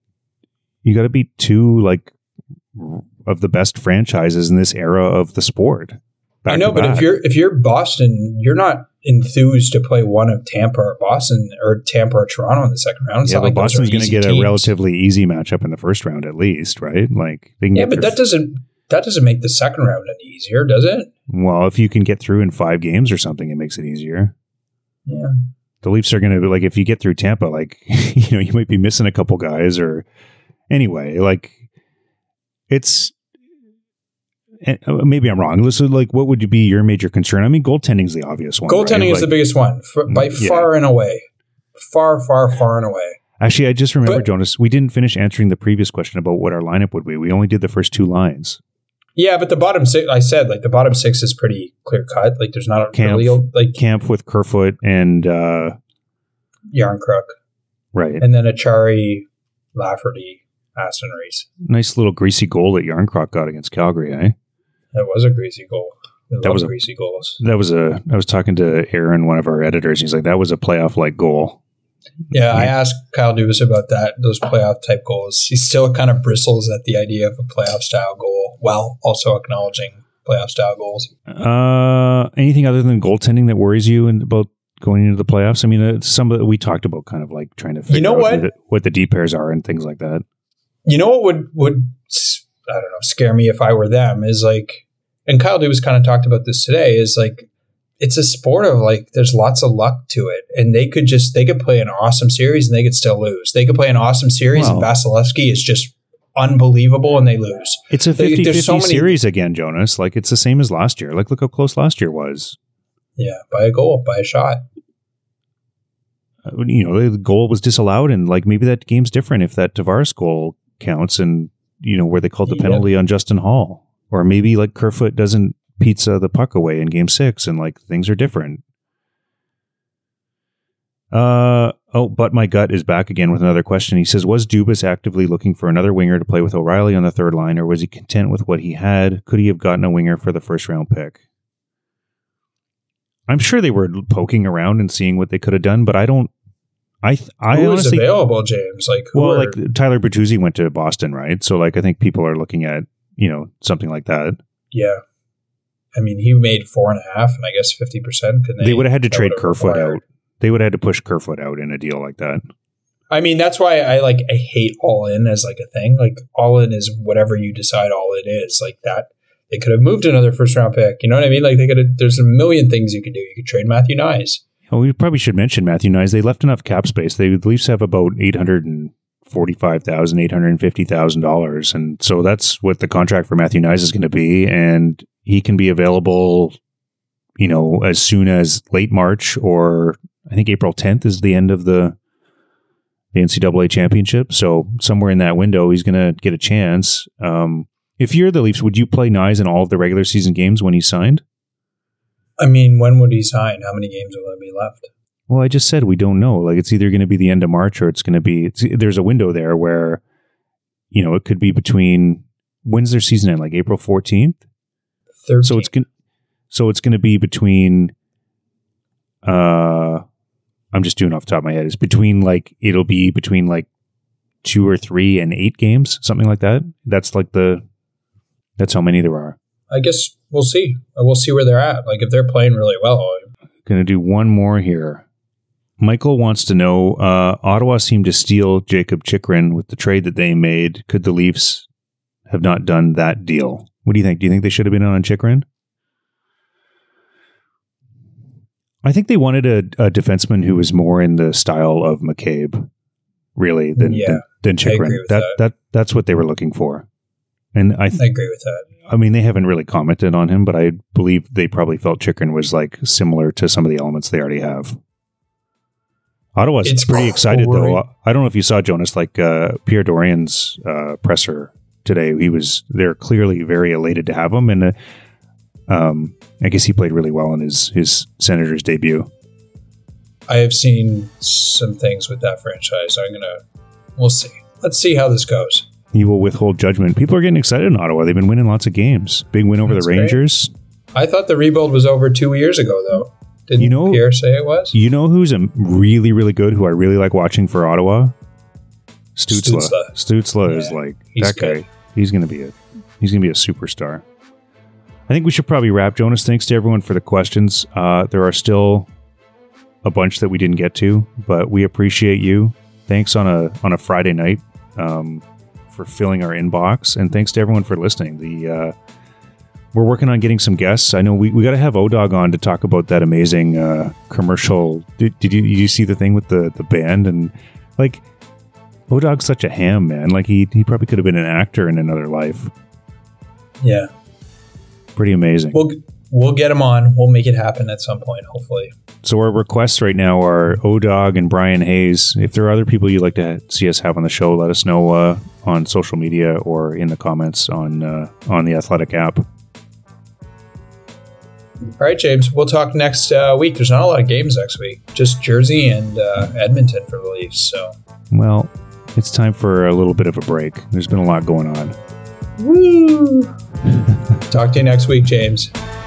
2 like of the best franchises in this era of the sport. I know, but if you're Boston, you're not enthused to play one of Tampa or Boston or Tampa or Toronto in the second round. It's but like Boston's going to get a relatively easy matchup in the first round at least, right? Like they can but that doesn't make the second round any easier, does it? Well, if you can get through in 5 games or something, it makes it easier. Yeah. The Leafs are going to be like, if you get through Tampa, like, you might be missing a couple guys or anyway, like it's, maybe I'm wrong. Listen, like, what would be your major concern? I mean, goaltending is the obvious one. Goaltending is the biggest one by far and away. Far, far, far and away. Actually, I just remember, Jonas, we didn't finish answering the previous question about what our lineup would be. We only did the first 2 lines. Yeah, but the bottom 6, I said, like the bottom 6 is pretty clear cut. Like there's not Camp with Kerfoot and Yarncrook. Right. And then Achari, Lafferty, Aston Reese. Nice little greasy goal that Yarncrook got against Calgary, eh? That was a greasy goal. That was greasy goals. I was talking to Aaron, one of our editors. He's like, that was a playoff-like goal. Yeah, I asked Kyle Dubas about that, those playoff-type goals. He still kind of bristles at the idea of a playoff-style goal while also acknowledging playoff-style goals. Anything other than goaltending that worries you about going into the playoffs? I mean, some of we talked about kind of like trying to figure out what the D pairs are and things like that. You know what would I don't know, scare me if I were them is like, and Kyle Dubas kind of talked about this today, is like, it's a sport of like, there's lots of luck to it. And they could play an awesome series and they could still lose. They could play an awesome series and Vasilevsky is just unbelievable and they lose. It's a 50-50 series again, Jonas. Like it's the same as last year. Like look how close last year was. Yeah, by a goal, by a shot. The goal was disallowed and like maybe that game's different if that Tavares goal counts and where they called the penalty on Justin Hall, or maybe like Kerfoot doesn't pizza the puck away in game 6 and like things are different. But my gut is back again with another question. He says, was Dubas actively looking for another winger to play with O'Reilly on the third line, or was he content with what he had? Could he have gotten a winger for the first round pick? I'm sure they were poking around and seeing what they could have done, but I don't. Who honestly, is available, James? Like Tyler Bertuzzi went to Boston, right? So like I think people are looking at something like that. Yeah, I mean he made 4.5, and I guess 50%. They would have had to trade Kerfoot out. They would have had to push Kerfoot out in a deal like that. I mean that's why I hate all in as like a thing. Like all in is whatever you decide all in is. Like that they could have moved another first round pick. You know what I mean? Like they could have. There's a million things you could do. You could trade Matthew Nyes. Well, we probably should mention Matthew Nyes. They left enough cap space. They at least have about $845,000, $850,000, and so that's what the contract for Matthew Nyes is going to be. And he can be available, as soon as late March, or I think April 10th is the end of the NCAA championship. So somewhere in that window, he's going to get a chance. If you're the Leafs, would you play Nyes in all of the regular season games when he signed? I mean, when would he sign? How many games will there be left? Well, I just said we don't know. Like, it's either going to be the end of March or it's going to be... there's a window there where, it could be between... When's their season end? Like April 14th? 13th. So it's going to be between... I'm just doing off the top of my head. It's between it'll be between 2 or 3 and 8 games, something like that. That's how many there are. I guess we'll see. We'll see where they're at. Like if they're playing really well. Going to do one more here. Michael wants to know, Ottawa seemed to steal Jacob Chychrun with the trade that they made. Could the Leafs have not done that deal? What do you think? Do you think they should have been on Chychrun? I think they wanted a defenseman who was more in the style of McCabe, really, than Chychrun. That's what they were looking for. And I agree with that. I mean, they haven't really commented on him, but I believe they probably felt Chychrun was like similar to some of the elements they already have. Ottawa's pretty excited, though. I don't know if you saw, Jonas, like Pierre Dorian's presser today. They're clearly very elated to have him, and I guess he played really well in his Senators debut. I have seen some things with that franchise. We'll see. Let's see how this goes. He will withhold judgment. People are getting excited in Ottawa. They've been winning lots of games. Big win over the Rangers. Great. I thought the rebuild was over 2 years ago, though. Didn't Pierre say it was? You know who's really, really good, who I really like watching for Ottawa? Stützle. Stützle is like that guy. He's gonna be a superstar. I think we should probably wrap. Jonas, thanks to everyone for the questions. There are still a bunch that we didn't get to, but we appreciate you. Thanks on a Friday night for filling our inbox, and thanks to everyone for listening. We're working on getting some guests. I know we got to have O-Dog on to talk about that amazing commercial. Did you see the thing with the band? And like, O-Dog's such a ham, man. Like he probably could have been an actor in another life. Yeah. Pretty amazing. We'll get him on. We'll make it happen at some point, hopefully. So our requests right now are O-Dog and Brian Hayes. If there are other people you'd like to see us have on the show, let us know on social media or in the comments on the Athletic app. All right, James. We'll talk next week. There's not a lot of games next week. Just Jersey and Edmonton for the Leafs. So, well, it's time for a little bit of a break. There's been a lot going on. Woo! Talk to you next week, James.